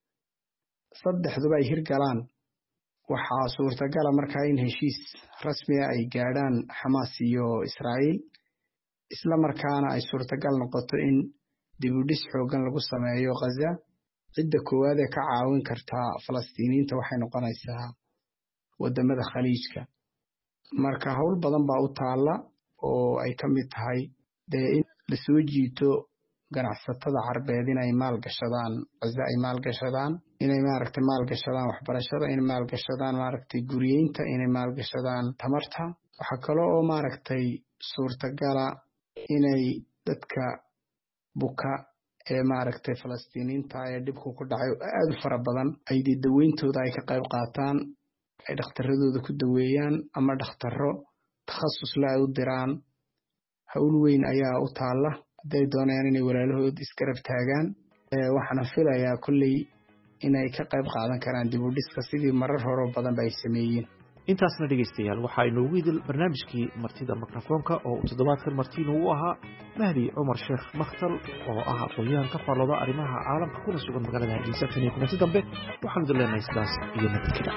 saddexduba ay hirgalaan waxaa suurtagala markaa in heshiis rasmiga ay gaadhaan xamaas iyo israa'iil isla markaana ay suurtagal noqoto in dibudhis xoogan lagu sameeyo ghaza cidda koowaad ee ka caawin kartaa falastiiniyiinta waxay noqonaysaa waddamada khaliijka marka howl badan baa u taalla oo ay ka mid tahay dee in la soo jiito ganacsatada carbeed inay maalgashadaan ghaza ay maalgashadaan inay maaragtay maalgashadaan waxbarashada inay maalgashadaan maaragtay guriyeynta inay maalgashadaan tamarta waxaa kale oo maaragtay suurtagala inay dadka buka ee maaragtay falastiiniinta ee dhibku ku dhacay aad u fara badan ay dee daweyntooda ay ka qayb qaataan ay dhakhtaradooda ku daweeyaan ama dhakhtaro takhasusla ay u diraan hawl weyn ayaa u taalla hadday doonayaan inay walaalahood isgarab taagaan waxaana filayaa kolley inay ka qayb qaadan karaan dibudhiska sidii marar horeo badanba ay sameeyeen intaasna dhegaystayaal waxaa inoogu idil barnaamijkii martida mikrofoonka oo toddobaadkan martiina u ahaa mahdi cumar sheekh makhtal oo ah aqoon-yahan ka faallooda arrimaha caalamka kuna sugan magaalada hargeysa tan iyo kulanti dambe waxaanu idin leenahay sidaas iyo nabadgeda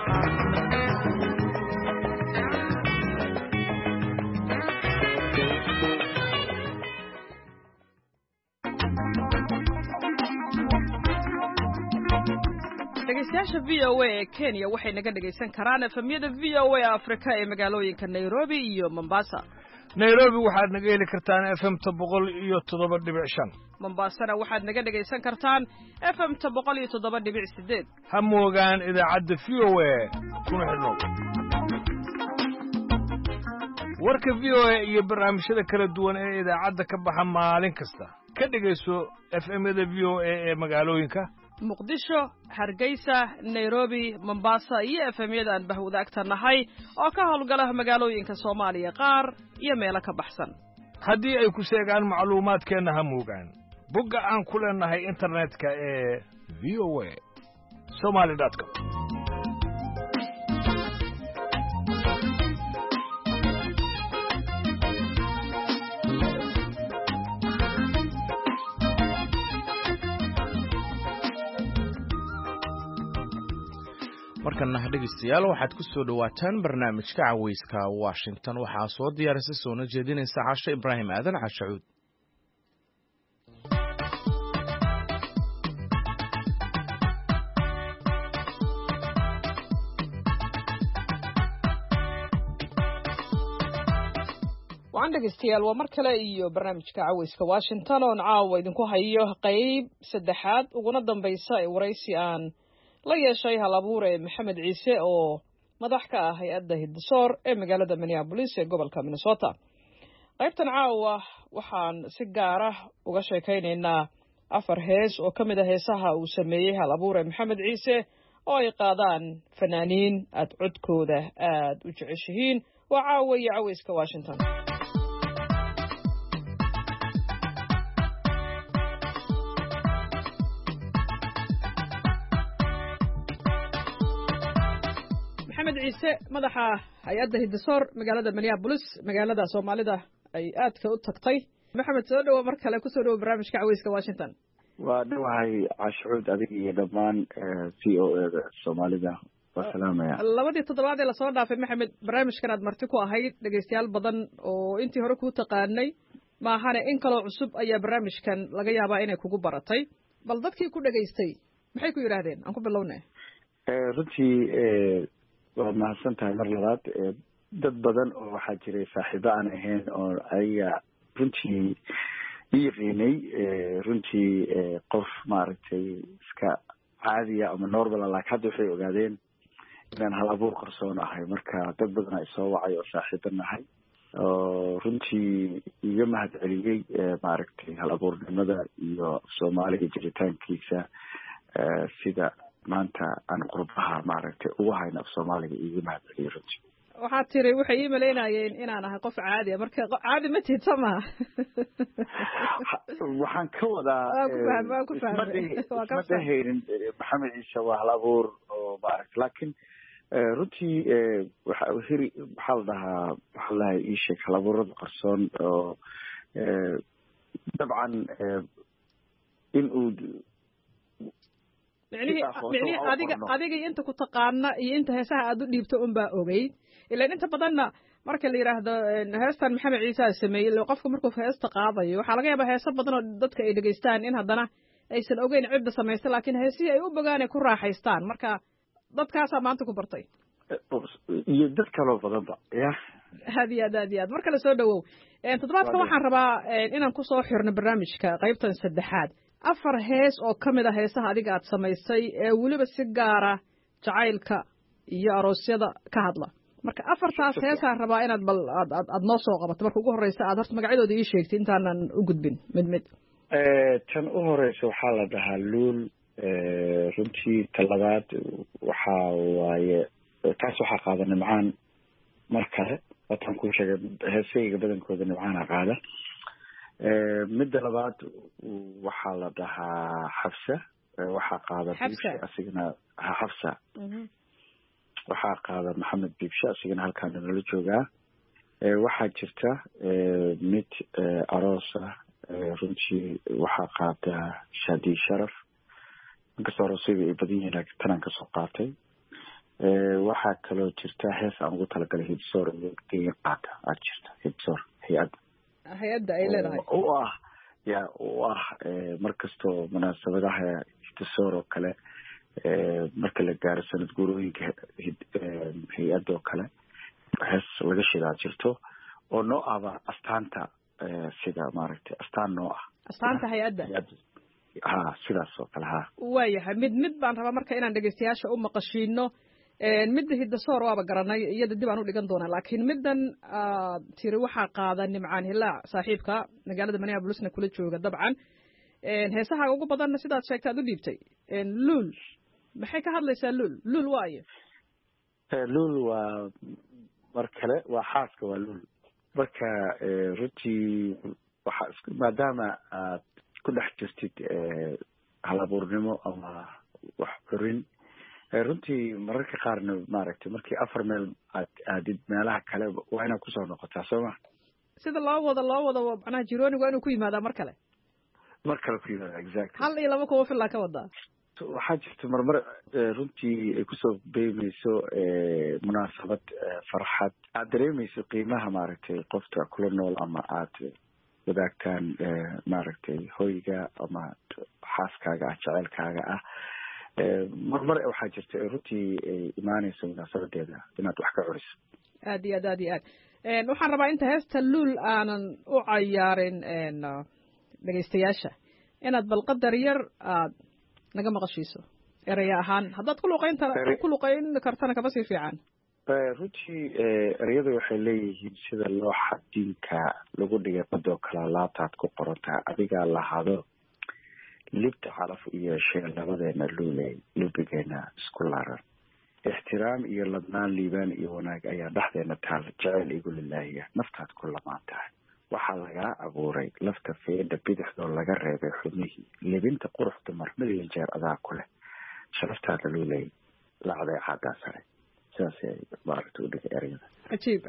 dhegeystayaasha v o a ee kenya waxay naga dhegaysan karaan efemyada v o a afrika ee magaalooyinka nairobi iyo mombasa nairobi waxaad naga heli kartaan efemta 107.5 mombasana waxaad naga dhegaysan kartaan efemta 107.8 ha moogaan idaacadda v o a kuna xidhnow warka v o a iyo barnaamijyada kala duwan ee idaacadda ka baxa maalin kasta ka dhegayso efemyada v o a ee magaalooyinka muqdisho hargeysa nairobi mombasa iyo efemyada aan bahwadaagta nahay oo ka howlgala magaalooyinka soomaaliya qaar iyo meelo ka baxsan haddii ay ku sheegaan macluumaadkeenna ha moogaan bogga aan ku leenahay internetka ee VOA Somali.com. markana dhegeystayaal waxaad ku soo dhawaataan barnaamijka caweyska Washington waxaa soo diyaarisay soona jeedinaysa Caasha Ibraahim Aadan Cashuud. waan dhegeystayaal waa mar kale iyo barnaamijka caweyska Washington oo caawa idinku hayo qayb saddexaad uguna dambaysa ee waraysi aan la yeeshay halabuure Maxamed Ciise oo madax ka ah hay'adda Hidsoor ee magaalada Minneapolis ee gobolka Minnesota. qaybtan caawa waxaan si gaar ah uga sheekaynaynaa 4 hees oo ka mid ah heesaha uu sameeyay halabuure Maxamed Ciise oo ay qaadaan fanaaniin aad codkooda aad u jeceshihiin. waa caawa iyo caweyska Washington. maxamed ciise madaxa hay'adda Hidsoor magaalada Minneapolis magaalada Soomaalida ay aadka u tagtay. maxamed soo dhawo mar kale ku soo dhawo barnaamijka caweyska Washington. waa dhawahay Cashuud adiga iyo dhammaan VOA Soomaalida waa salaamaya. labadii toddobaad ee la soo dhaafay maxamed barnaamijkan aad marti ku ahayd dhageystayaal badan oo intii hore ku taqaanay maahane in kale cusub ayaa barnaamijkan laga yaabaa inay kugu baratay. bal dadkii ku dhageystay maxay ku yiraahdeen aan ku bilownaa. runtii waa mahadsan tahay mar labaad. dad badan oo waxaa jiray saaxiibo aan ahayn oo ayaga runtii iiqiinay runtii qof maaragtay iska caadiya ama normal laakiin hadda waxay ogaadeen inaan hal abuur qarsoon ahay. marka dad badan ay soo wacay oo saaxiibo nahay oo runtii iga mahad celiyey maaragtay hal abuurnimada iyo Soomaaliga jiritaankiisa sida maanta aan qurbaha maaragtay ugu hayno Soomaaliga iga mahad celiyey runtii. waxaad tiri waxay ii maleynayeen inaan ahay qof caadi ah marka caadi ma tiid sama. waxaan ka wadaa isma hayrin Maxamed Ciise waa hal abuur oo maaragtay laakiin runtii waxaa la dhahaa ii sheeg hal abuurada qarsoon oo dabcan in uu micnihi adiga inta ku taqaana iyo inta heesaha aad u dhiibto unbaa ogeyd ilaan inta badanna marka la yiraahdo heestan Maxamed Ciise sameeyay qofka markuu heesta qaadayo waxaa laga yaabaa heeso badan oo dadka ay dhageystaan in haddana aysan ogeyn cidda samaystay laakiin heesihii ay u bogaan ay ku raaxaystaan. marka dadkaasaa maanta ku bartay iyo dad kaloo badanba ya aad iyo aad mar kale soo dhawow. toddobaadka waxaan rabaa inaan ku soo xirno barnaamijka qaybtan saddexaad 4 hees oo ka mid ah heesaha adiga aad samaysay ee weliba si gaara jacaylka iyo aroosyada ka hadla. marka 4taas heesaan rabaa inaad bal aad noo soo qabato. marka ugu horeysa aad horta magacadooda ii sheegtay intaanan u gudbin mid tan u horeysa waxaa la dhahaa luul. runtii talabaad waxaa waaye taas waxaa qaada Nimcaan mar kale wataan ku sheegay heesayga badankooda Nimcaana qaada. midda labaad waxaa la dhahaa Xafsa waxaa qaada Biibsha asigana Xafsa waxaa qaada Maxamed Biibsha asigana halkaan nala joogaa. waxaa jirta mid aroosa runtii waxaa qaada Shaadi Sharaf inkastoo aroosayga ay badan yihiin laakiin tanaan kasoo qaatay. waxaa kaloo jirta hees aan ugu talagalay Hidsoor iyo qaata aad jirta Hidsoor hay'adda ay leedahay u ah markastoo munaasabadaha Hidsoor oo kale marka la gaaro sanad guurooyinka hay'adda oo kale hees laga shidaa jirto oo noo ahba astaanta sida maaragtay astaan noo ah astaanta hay'adda sidaas oo kale waayahay mid baan rabaa marka inaan dhegeystayaasha u maqashiino. midda Hidsoor waaba garanay iyada dib aan u dhigan doonaa laakiin middan tiri waxaa qaada Nimcaan Hilaac saaxiibka magaalada Minneapolisna kula jooga dabcan heesaha ugu badanna sidaad sheegtay aad u dhiibtay. luul maxay ka hadlaysaa luul waayo luul waa mar kale waa xaaska waa luul. marka runtii maadaama aad ku dhex jirtid halabuurnimo ama wax curin runtii mararka qaarna maaragtay markii 4 meel aad aadid meelaha kale waa inaad kusoo noqotaa sooma sida loo wado macnaha jiroonigu waa inuu ku yimaadaa mar kale ku yimaada exactly hal iyo laba kuwa filaa ka wadaa waxaa jirta marmar runtii ay kusoo beemayso munaasabad farxad aad dareemayso qiimaha maaragtay qofka kula nool ama aad wadaagtaan maaragtay hoyga ama xaaskaaga ah jaceylkaaga ah marmar waxaa jirta runtii ay imaanayso munaasabadeeda inaad wax ka curiso aad iyo aad waxaan rabaa inta heesta luul aanan u cayaarin dhegaystayaasha inaad bal qadar yar aad naga maqashiiso eraya ahaan haddaad ku luqayn kartana kaba sii fiican runtii ereyada waxay leeyihiin sida looxa diinka lagu dhigay badoo kala laabtaad ku qorantaa adigaa lahado libta calaf u yeeshee labadeena luuley lubigeena isku laaran ixtiraam iyo ladnaan liibaan iyo wanaag ayaa dhexdeena taal jeceyl igu lilaahiya naftaad ku lamaan tahay waxaa lagaa abuuray lafta feedha bidixdoo laga reebay xubnihii libinta qurux dumar million jeer adaa ku leh sharaftaada luuley lacday caadaa sare sidaas ay maaragta u dhigay ereyada cajiib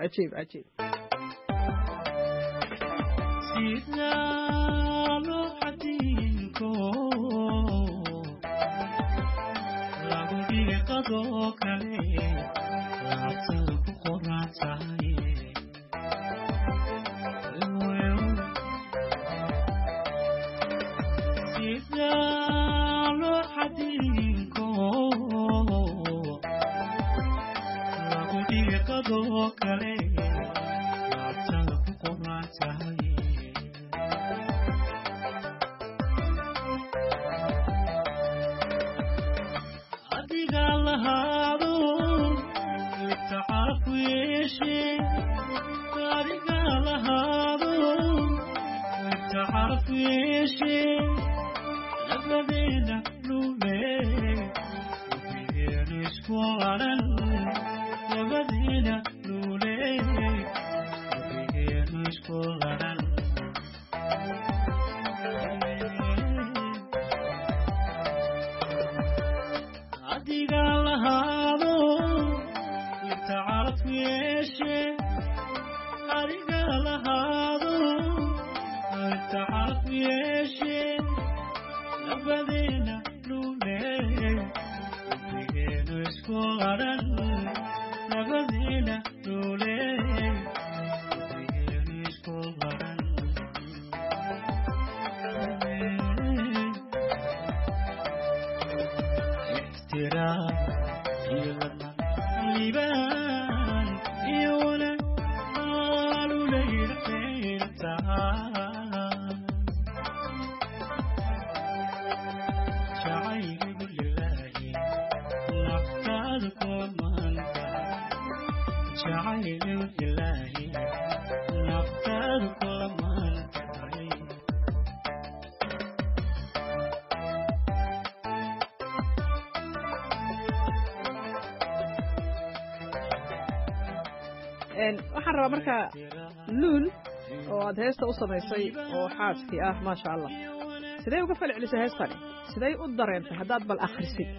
waxaan rabaa marka luul oo aad heesta u samaysay oo xaaskii ah maasha allah sidee uga falcelisay heestani sidee u dareentay haddaad bal akhrisid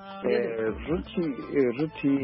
runtii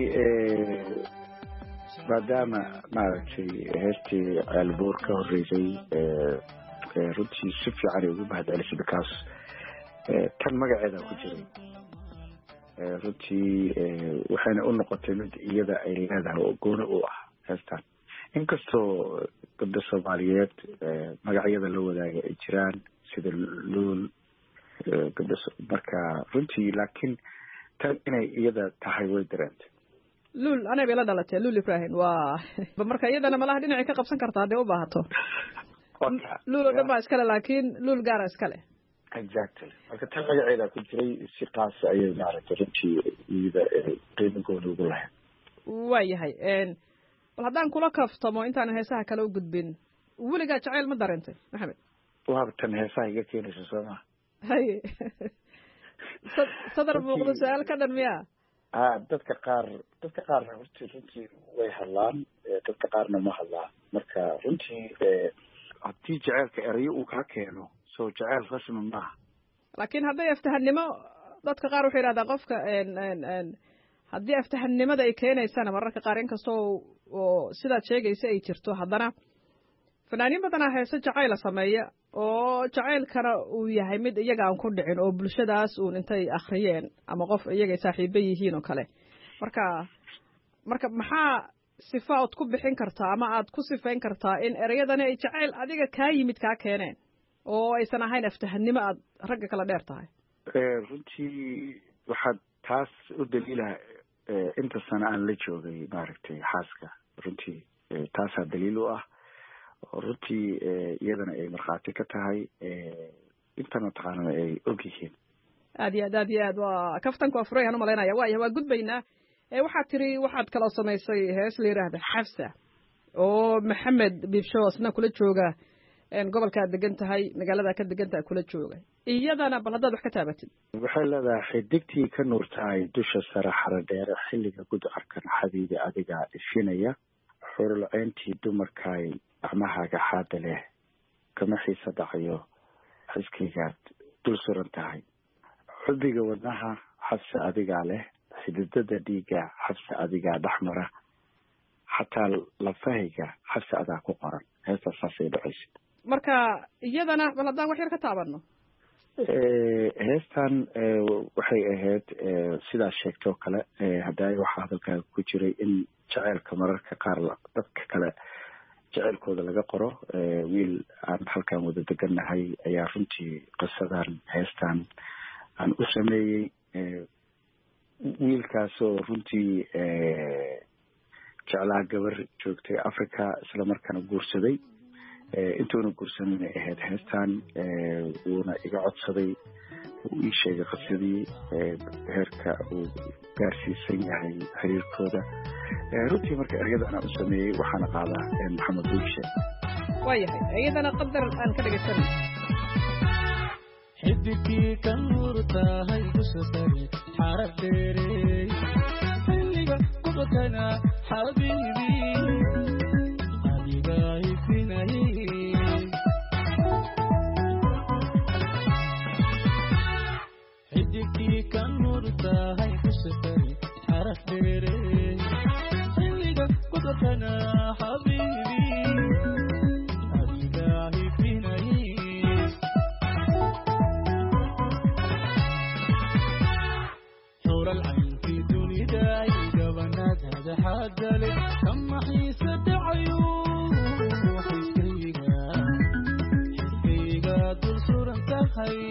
maadaama maaragtay heestii ceelbuur ka horreysay runtii si fiican ay ugu mahadcelisay because tan magaceeda ku jiray runtii waxayna u noqotay mid iyada ay leedahay oo gooni u ah heestan inkastoo gabdha soomaaliyeed magacyada la wadaaga ay jiraan sida luul gabdha marka runtii laakiin tan inay iyada tahay way dareentay luul anay bay la dhalatay luul ibrahim waa marka iyadana malaha dhinacay ka qabsan kartaa hadday u baahato luul oo dhan baa iskale laakiin luul gaara iskale exactly marka tan magaceeda ku jiray si qaas ayay maaragtay runtii iyada qiimo gooni ugu lahayd waayahay bal haddaan kula kaftamo intaan heesaha kale u gudbin weligaa jacayl ma dareentay maxamed waaba tan heesaha iga keenaysa soo ma haye sadar muuqdo su-aal ka dhan miya dadka qaarna runtii way hadlaan dadka qaarna ma hadlaan marka runtii haddii jaceylka erayo uu kaa keeno soo jacayl rasmi maaha. laakiin hadday aftahannimo dadka qaar waxay yidhahdaa qofka haddii aftahannimada ay keenaysana mararka qaar inkastoo oo sidaad sheegaysa ay jirto haddana fanaaniin badanaa heese jacayla sameeya oo jacaylkana uu yahay mid iyaga aan ku dhicin oo bulshadaas uun intay akhriyeen ama qof iyagay saaxiibo yihiin oo kale marka maxaa sifa ood ku bixin kartaa ama aad ku sifayn kartaa in ereyadani ay jacayl adiga kaa yimid kaa keeneen oo aysan ahayn aftahannimo aad ragga kala dheer tahay? runtii waxaad taas u daliilaha inta sano aan la joogay maaragtay xaaska, runtii taasaa daliil u ah oo runtii iyadana ay markhaati ka tahay intana taqaanana ay og yihiin. aad iyo aad waa kaftanku waa furayaan umalaynaya waa gudbaynaa. waxaad tiri waxaad kaloo samaysay hees la yidhaahda xafsa oo maxamed biibsho isna kula jooga gobolkaad degan tahay magaalada ka degan tahay kula jooga iyadana bal haddaad wax ka taabatid. waxay leedahay xidigtii ka nuurtahay dusha sare xaradheere xilliga gudcarkan xabiibi adigaa ifinaya xurulceyntii dumarkaay gacmahaaga xaada leh kama xiisa dhacayo xiskaygaad dul suran tahay xubbiga wadnaha xabse adigaa leh xididada dhiiga xabse adigaa dhexmara xataa lafahayga xabse adaa ku qoran. heestaas saasay dhacaysa. marka iyadana bal haddaan wax yar ka taabano. heestan waxay ahayd sidaas sheegtoo kale hadaayo waxaa hadalkaaga ku jiray in jaceylka mararka qaar dadka kale jaceylkooda laga qoro. wiil aan halkan wada degannahay ayaa runtii qisadan heestan aan u sameeyey. wiilkaasoo runtii jeclaa gabar joogtay Africa isla markaana guursaday. intuuna guursanayna ahayd heestan wuuna iga codsaday, uu ii sheegay qisadii heerka uu gaarsiisan yahay xiriirkooda. runtii marka ereyada aan u sameeyey waxaana qaadaa maxamed buubshe. waayahay iyadana qadar aan ka dhegeysanay. xidigii ka nuurtahay dusha sare xaradheere xilliga gudcarkana xabiibi adigaa ifinaya xidigii ka nuurtahay dusha sare xaradheere xilliga gudcarkana xabiibi adigaa ifinaya العين في دوني داي قبنات هذا حد لك كم حيسة عيون حسيقا دول صورة تخي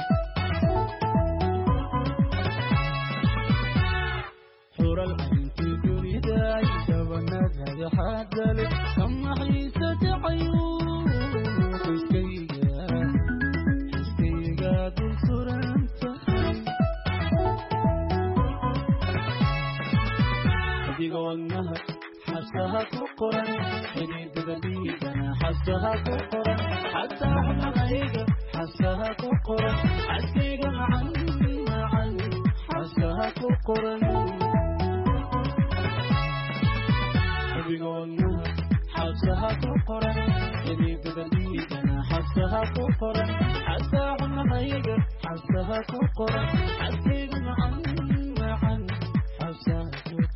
حور العين في دوني داي قبنات هذا حد لك كم حيسة عيون حسيقا دول صورة ونها حسها كقرن حديد بديدنا حسها كقرن حتى احنا غيقة حسها كقرن حسيقا معا حسها كقرن ونها حسها كقرن حديد بديدنا حسها كقرن حتى احنا غيقة حسها كقرن حسيقا معا حسها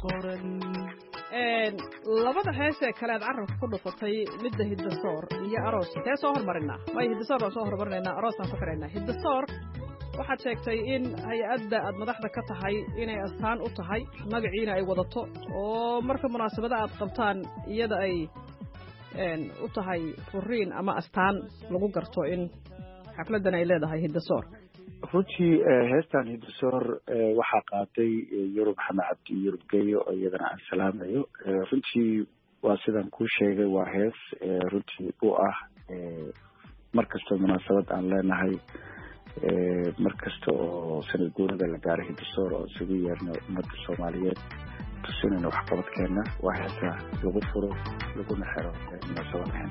labada heesee kale aad carabka ku dhufatay midda hiddasoor iyo aroos tee soo hormarinaa may hiddasoor baan soo hormarinaynaa aroosaan ku xidhaynaa. hiddasoor waxaad sheegtay in hay-adda aad madaxda ka tahay inay astaan u tahay magaciina ay wadato oo marka munaasabada aad qabtaan iyada ay u tahay furiin ama astaan lagu garto in xafladan ay leedahay hiddasoor. runtii heestan hiddasoor waxaa qaaday yurub maxamed cabdi yurub geeyo oo iyadana aan salaamayo. runtii waa sidaan kuu sheegay waa hees runtii u ah markastoo munaasabad aan leenahay, markasta oo sanad guurada la gaaray hiddasoor oo isugu yeerno ummadda Soomaaliyeed tusinayna waxqabadkeena. waa heesa lagu furo laguna xiro munaasabadahan.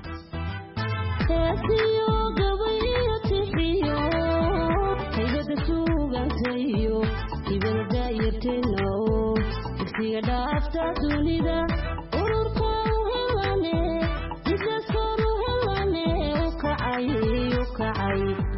haybada suugaantayo ibada yarteno dugsiga dhaafta dunida ururka u helane hiddasoor u helane u kacay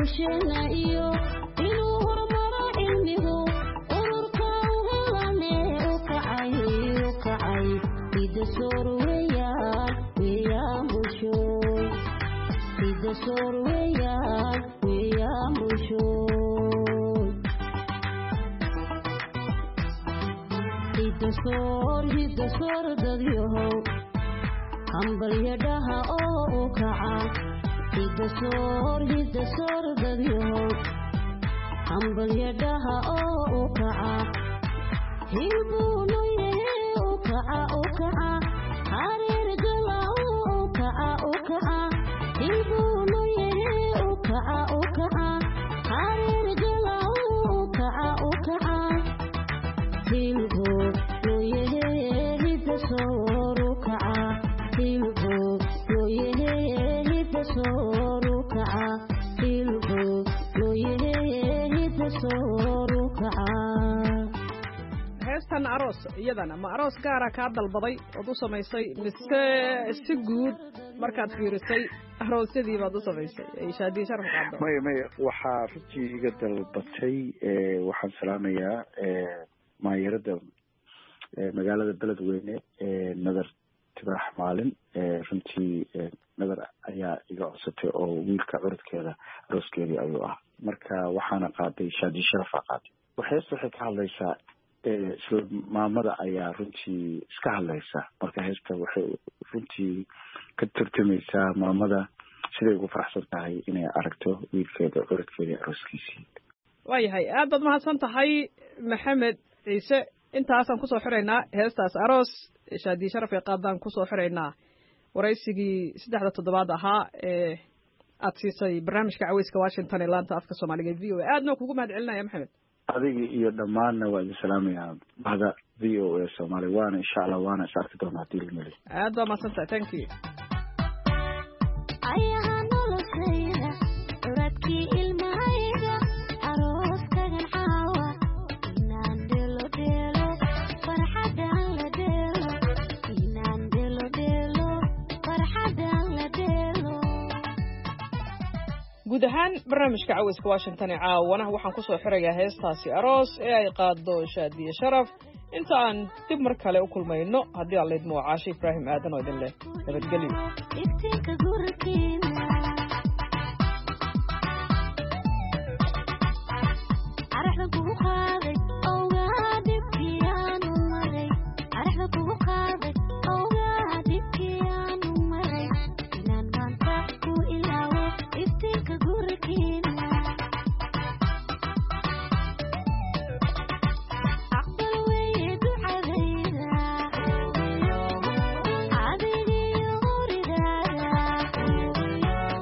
nolosheena iyo inuu horumaro cilmigu ururka u helane u kacay idasoor weeyaan bulshooy idasoor weeyaan bulshooy hidasoor dadyahow hambalyadhaha oo u kaca hidasoor dadyahow hambalyadhaha oo u kaca hilbuunu yahe u kaca hareer gala u kaca hilbuunu yahe u kaca hareer gala u kaca hilbuunu yahe hidasoor u kaca hilbuunu yahe hidasoor u kaca hilbuunu yahe hidasoor u kaca heestan aroos iyadana ma aroos gaara kaa dalbaday ood u samaysay mise si guud markaad fiirisay aroosyadii baad u samaysay ay shaadiye sharaf qaado maya waxaa runtii iga dalbatay waxaan salaamayaa maayarada magaalada beledweyne nadar tibaax maalin runtii nadar ayaa iga codsatay oo wiilka curadkeeda arooskeedii ayuu ah marka waxaana qaaday shaadiye sharafa qaaday waxay ka hadlaysaa isla maamada ayaa runtii iska hadlaysa marka heesta waxay runtii ka turjumaysaa maamada siday ugu faraxsan tahay inay aragto wiilkeeda curadkeeda arooskiisii waayahay aad baad mahadsan tahay maxamed ciise intaasaan kusoo xiraynaa heestaas aroos shaadiye sharaf ee qaadaan kusoo xiraynaa waraysigii 3 toddobaad ahaa ee aad siisay barnaamijka caweyska Washington ee laanta afka Soomaaliga VOA aadna kugu mahad celinaya maxamed adiga iyo dhammaanna waa idin salaamayaa bahda VOA Soomaali waana insha Allah waana is arki doonaa hadii la meli aad baa mahadsan tahay thank you ayaha noloshayda curadkii ilmahayga arooskagan caawa inaan dhelo farxadan la dhelo inaan dhelo farxadan la dhelo guud ahaan barnaamijka caweyska Washington ee caawana waxaan kusoo xirayaa heestaasi aroos ee ay qaado shaadiye sharaf inta aan dib mar kale u kulmayno haddii aan leedmo Caashi Ibrahim aadan oo idin leh nabadgelyo iftiinka gurkiina araxda kugu qaaday ogaa dibkiyaanu maray araxda kugu qaaday ogaa dibkiyaanu maray inaan maanta ku ilaawo iftiinka gurkiina aqbal weeye ducadayda adigiyo horidaada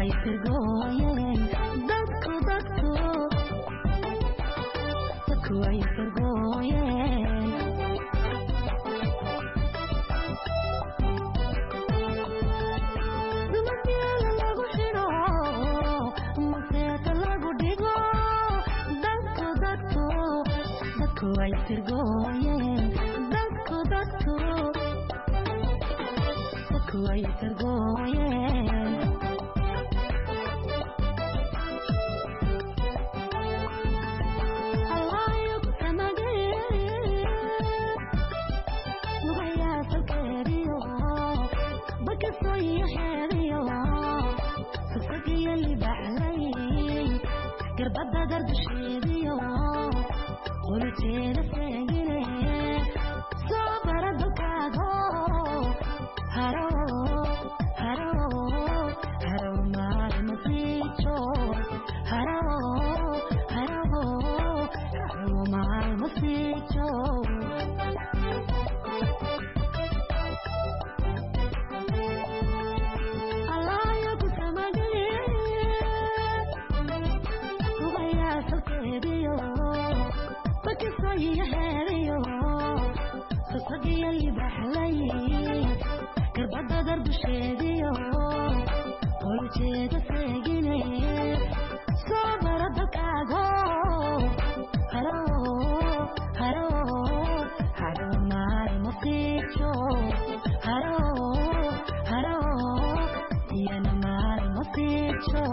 way sirgooyeen dadku way sirgooyeen dumarkiyaala lagu xidho maseeta lagu dhigo dadku way sirgooyeen dadku way sirgooyeen قربت درد شيديو قلتي لسيني صبر دكاغو هرو ما المسيتو هرو ما المسيتو قربت درب شيديو قلتي تسيقيني صبر دكاغو هرو ما المسيتو هرو يانا ما المسيتو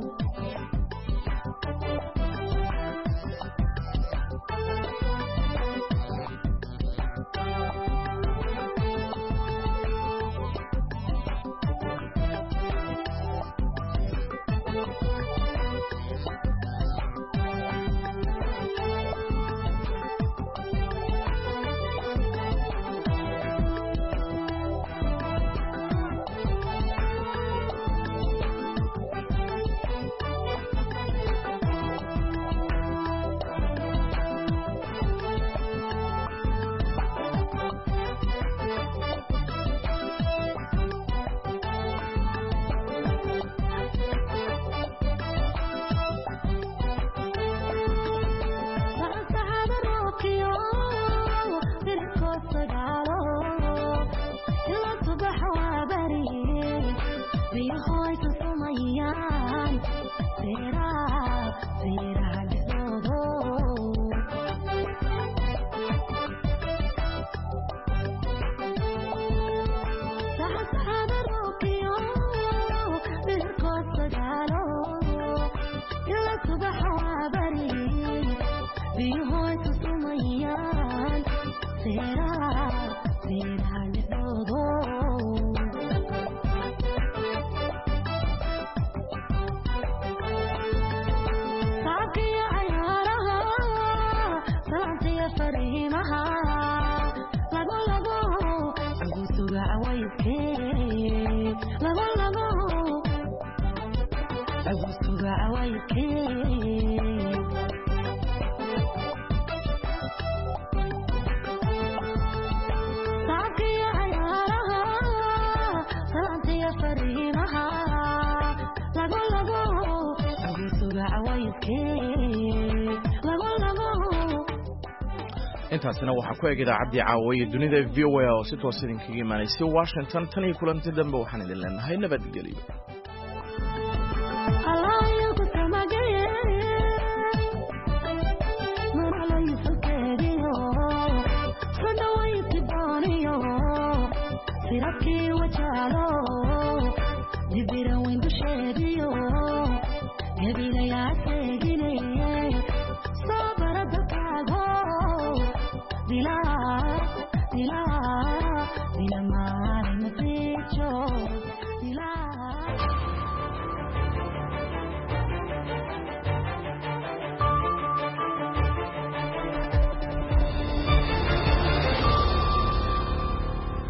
intaasina waxaa ku eg idaacaddii caawiye dunida VOA oo si toos idinkaga imaanaysay Washington tan iyo kulanti dambe waxaan idin leenahay nabadgelyo